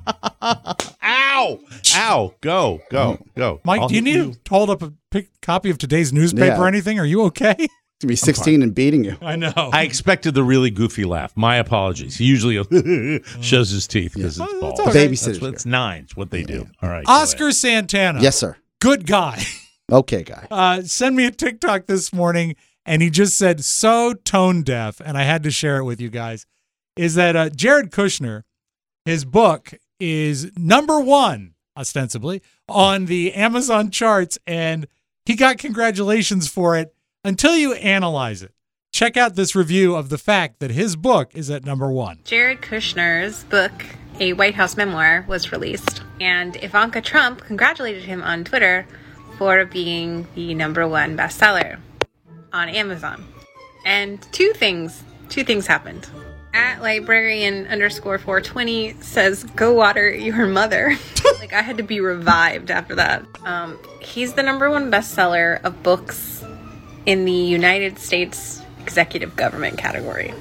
Ow! Ow! Go. Mike, do you need to hold up a copy of today's newspaper Yeah. or anything? Are you okay? To be 16 and beating you. I know. I expected the really goofy laugh. My apologies. He usually shows his teeth because it's balls. okay. Babysitter's It's nine. It's what they do. All right. Oscar Santana. Yes, sir. Good guy. Okay, guy. Send me a TikTok this morning, and he just said, so tone deaf, and I had to share it with you guys, is that Jared Kushner, his book is number 1, ostensibly, on the Amazon charts, and he got congratulations for it until you analyze it. Check out this review of the fact that his book is at number 1. Jared Kushner's book, A White House Memoir, was released, and Ivanka Trump congratulated him on Twitter for being the number 1 bestseller on Amazon. And two things happened. At librarian_420 says, go water your mother. Like, I had to be revived after that. He's the number 1 bestseller of books in the United States executive government category.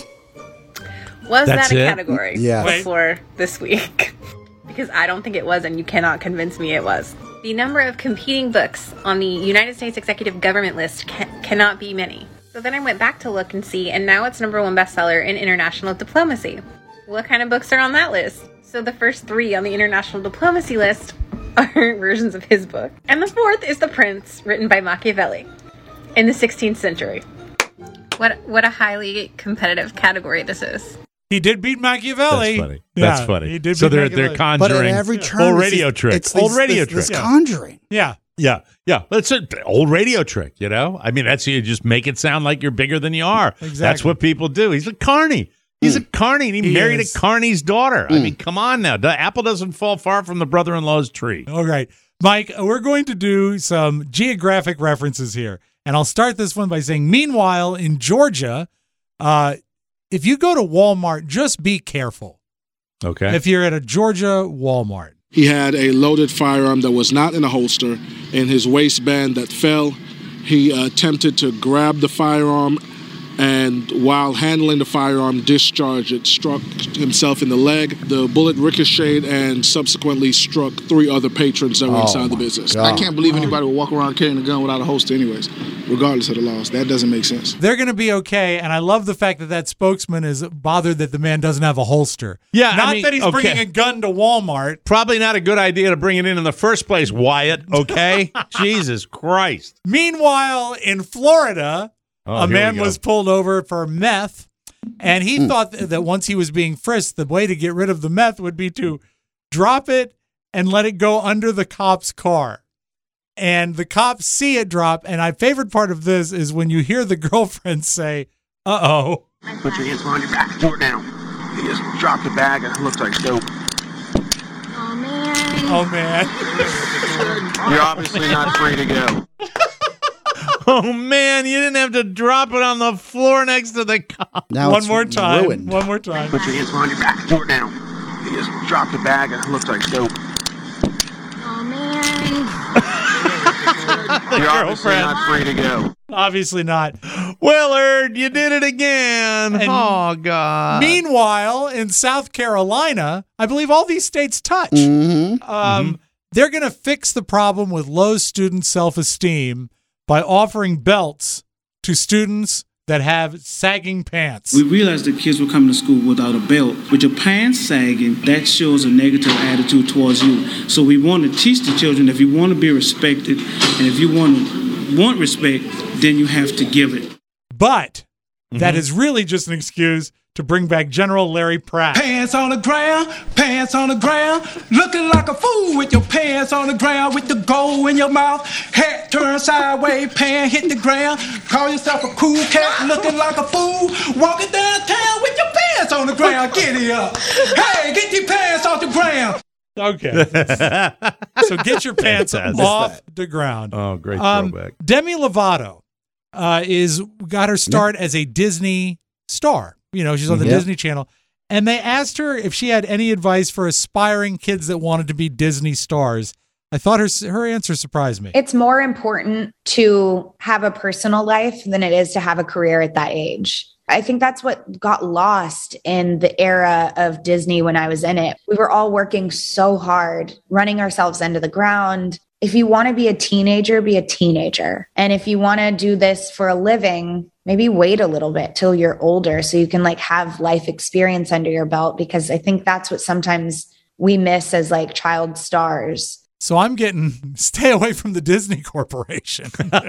Was That's that a it? category before this week? Because I don't think it was, and you cannot convince me it was. The number of competing books on the United States executive government list cannot be many. So then I went back to look and see, and now it's number 1 bestseller in international diplomacy. What kind of books are on that list? So the first 3 on the international diplomacy list are versions of his book. And the 4th is The Prince, written by Machiavelli in the 16th century. What a highly competitive category this is. He did beat Machiavelli. That's funny. Yeah, That's funny. He did So beat they're Machiavelli. conjuring But at every turn, old it's radio these- trick. it's Old these- radio this trick. conjuring. Yeah. Yeah. That's an old radio trick, you know? I mean, that's you just make it sound like you're bigger than you are. Exactly. That's what people do. He's a carny. He's a carny, and he married is. a carny's daughter. I mean, come on now. The apple doesn't fall far from the brother-in-law's tree. All right. Mike, we're going to do some geographic references here. And I'll start this one by saying, meanwhile, in Georgia, if you go to Walmart, just be careful. Okay. If you're at a Georgia Walmart. He had a loaded firearm that was not in a holster in his waistband that fell. He attempted to grab the firearm, and while handling the firearm, discharged it, struck himself in the leg. The bullet ricocheted and subsequently struck 3 other patrons that were inside the business. I can't believe anybody would walk around carrying a gun without a holster anyways, regardless of the laws. That doesn't make sense. They're going to be okay, and I love the fact that that spokesman is bothered that the man doesn't have a holster. Yeah, Not I mean, that he's bringing a gun to Walmart. Probably not a good idea to bring it in the first place, Wyatt, okay? Jesus Christ. Meanwhile, in Florida, a man was pulled over for meth, and he thought that once he was being frisked, the way to get rid of the meth would be to drop it and let it go under the cop's car. And the cops see it drop, and my favorite part of this is when you hear the girlfriend say, uh-oh. Put your hands behind your back. Throw it down. You just dropped the bag and it looks like dope. Oh, man. You're obviously not free to go. Oh, man, you didn't have to drop it on the floor next to the cop. One more time. One more time. Put your hands behind your back. Throw it down. You just dropped the bag and it looks like dope. You're obviously not free to go. Obviously not. Willard, you did it again. Oh, God. Meanwhile, in South Carolina, I believe all these states touch. They're going to fix the problem with low student self-esteem by offering belts to students that have sagging pants. We realized that kids were coming to school without a belt. With your pants sagging, that shows a negative attitude towards you. So we want to teach the children if you want to be respected and if you want respect, then you have to give it. But that is really just an excuse to bring back General Larry Pratt. Pants on the ground, looking like a fool with your pants on the ground, with the gold in your mouth, hat turned sideways, pants hit the ground. Call yourself a cool cat, looking like a fool, walking downtown with your pants pants on the ground. Giddy up. Hey, get your pants off the ground. Okay. So get your pants off the ground. Oh, great throwback. Demi Lovato got her start as a Disney star. She's on the Disney Channel. And they asked her if she had any advice for aspiring kids that wanted to be Disney stars. I thought her answer surprised me. It's more important to have a personal life than it is to have a career at that age. I think that's what got lost in the era of Disney when I was in it. We were all working so hard, running ourselves into the ground. If you want to be a teenager, be a teenager. And if you want to do this for a living, maybe wait a little bit till you're older so you can have life experience under your belt, because I think that's what sometimes we miss as child stars. So I'm stay away from the Disney Corporation.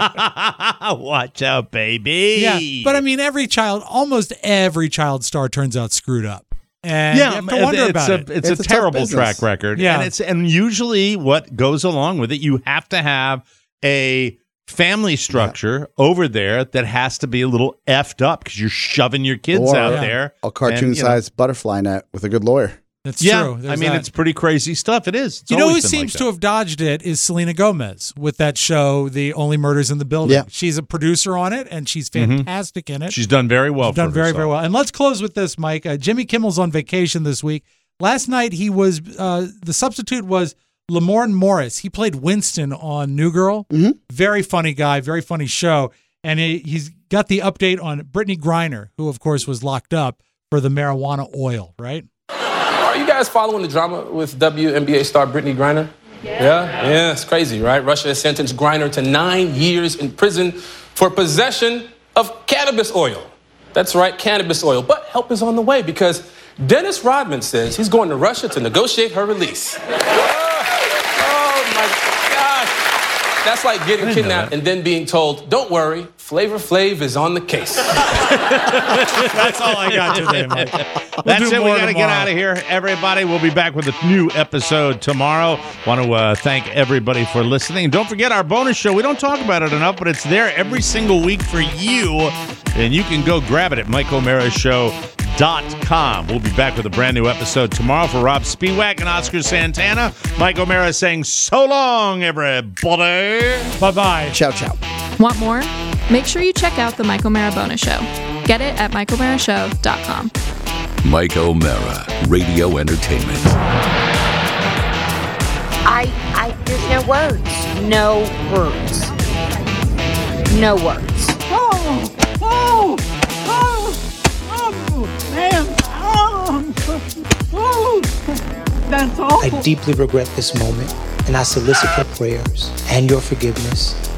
Watch out, baby. Yeah, but I mean, almost every child star turns out screwed up. And you have to wonder about it. It's a terrible track record. Yeah. And usually what goes along with it, you have to have a family structure over there that has to be a little effed up because you're shoving your kids out there. A cartoon-sized butterfly net with a good lawyer. That's true. It's pretty crazy stuff. It is. It's who seems to have dodged it is Selena Gomez with that show, The Only Murders in the Building. Yeah. She's a producer on it, and she's fantastic in it. She's done very well. She's done very well. And let's close with this, Mike. Jimmy Kimmel's on vacation this week. Last night, he was the substitute was Lamorne Morris. He played Winston on New Girl. Mm-hmm. Very funny guy, very funny show. And he's got the update on Brittany Griner, who, of course, was locked up for the marijuana oil, right? Are you guys following the drama with WNBA star Brittany Griner? Yeah, it's crazy, right? Russia has sentenced Griner to 9 years in prison for possession of cannabis oil. That's right, cannabis oil. But help is on the way because Dennis Rodman says he's going to Russia to negotiate her release. Oh my gosh. That's like getting kidnapped and then being told, don't worry, Flavor Flav is on the case. That's all I got today, Mike. That's it. We got to get out of here. Everybody, we'll be back with a new episode tomorrow. Want to thank everybody for listening. Don't forget our bonus show. We don't talk about it enough, but it's there every single week for you. And you can go grab it at MikeO'MaraShow.com. We'll be back with a brand new episode tomorrow. For Rob Spiewak and Oscar Santana, Mike O'Mara saying so long, everybody. Bye-bye. Ciao, ciao. Want more? Make sure you check out the Mike O'Mara Bonus Show. Get it at MikeO'MaraShow.com. Mike O'Mara, Radio Entertainment. There's no words. No words. No words. That's all. I deeply regret this moment, and I solicit your prayers and your forgiveness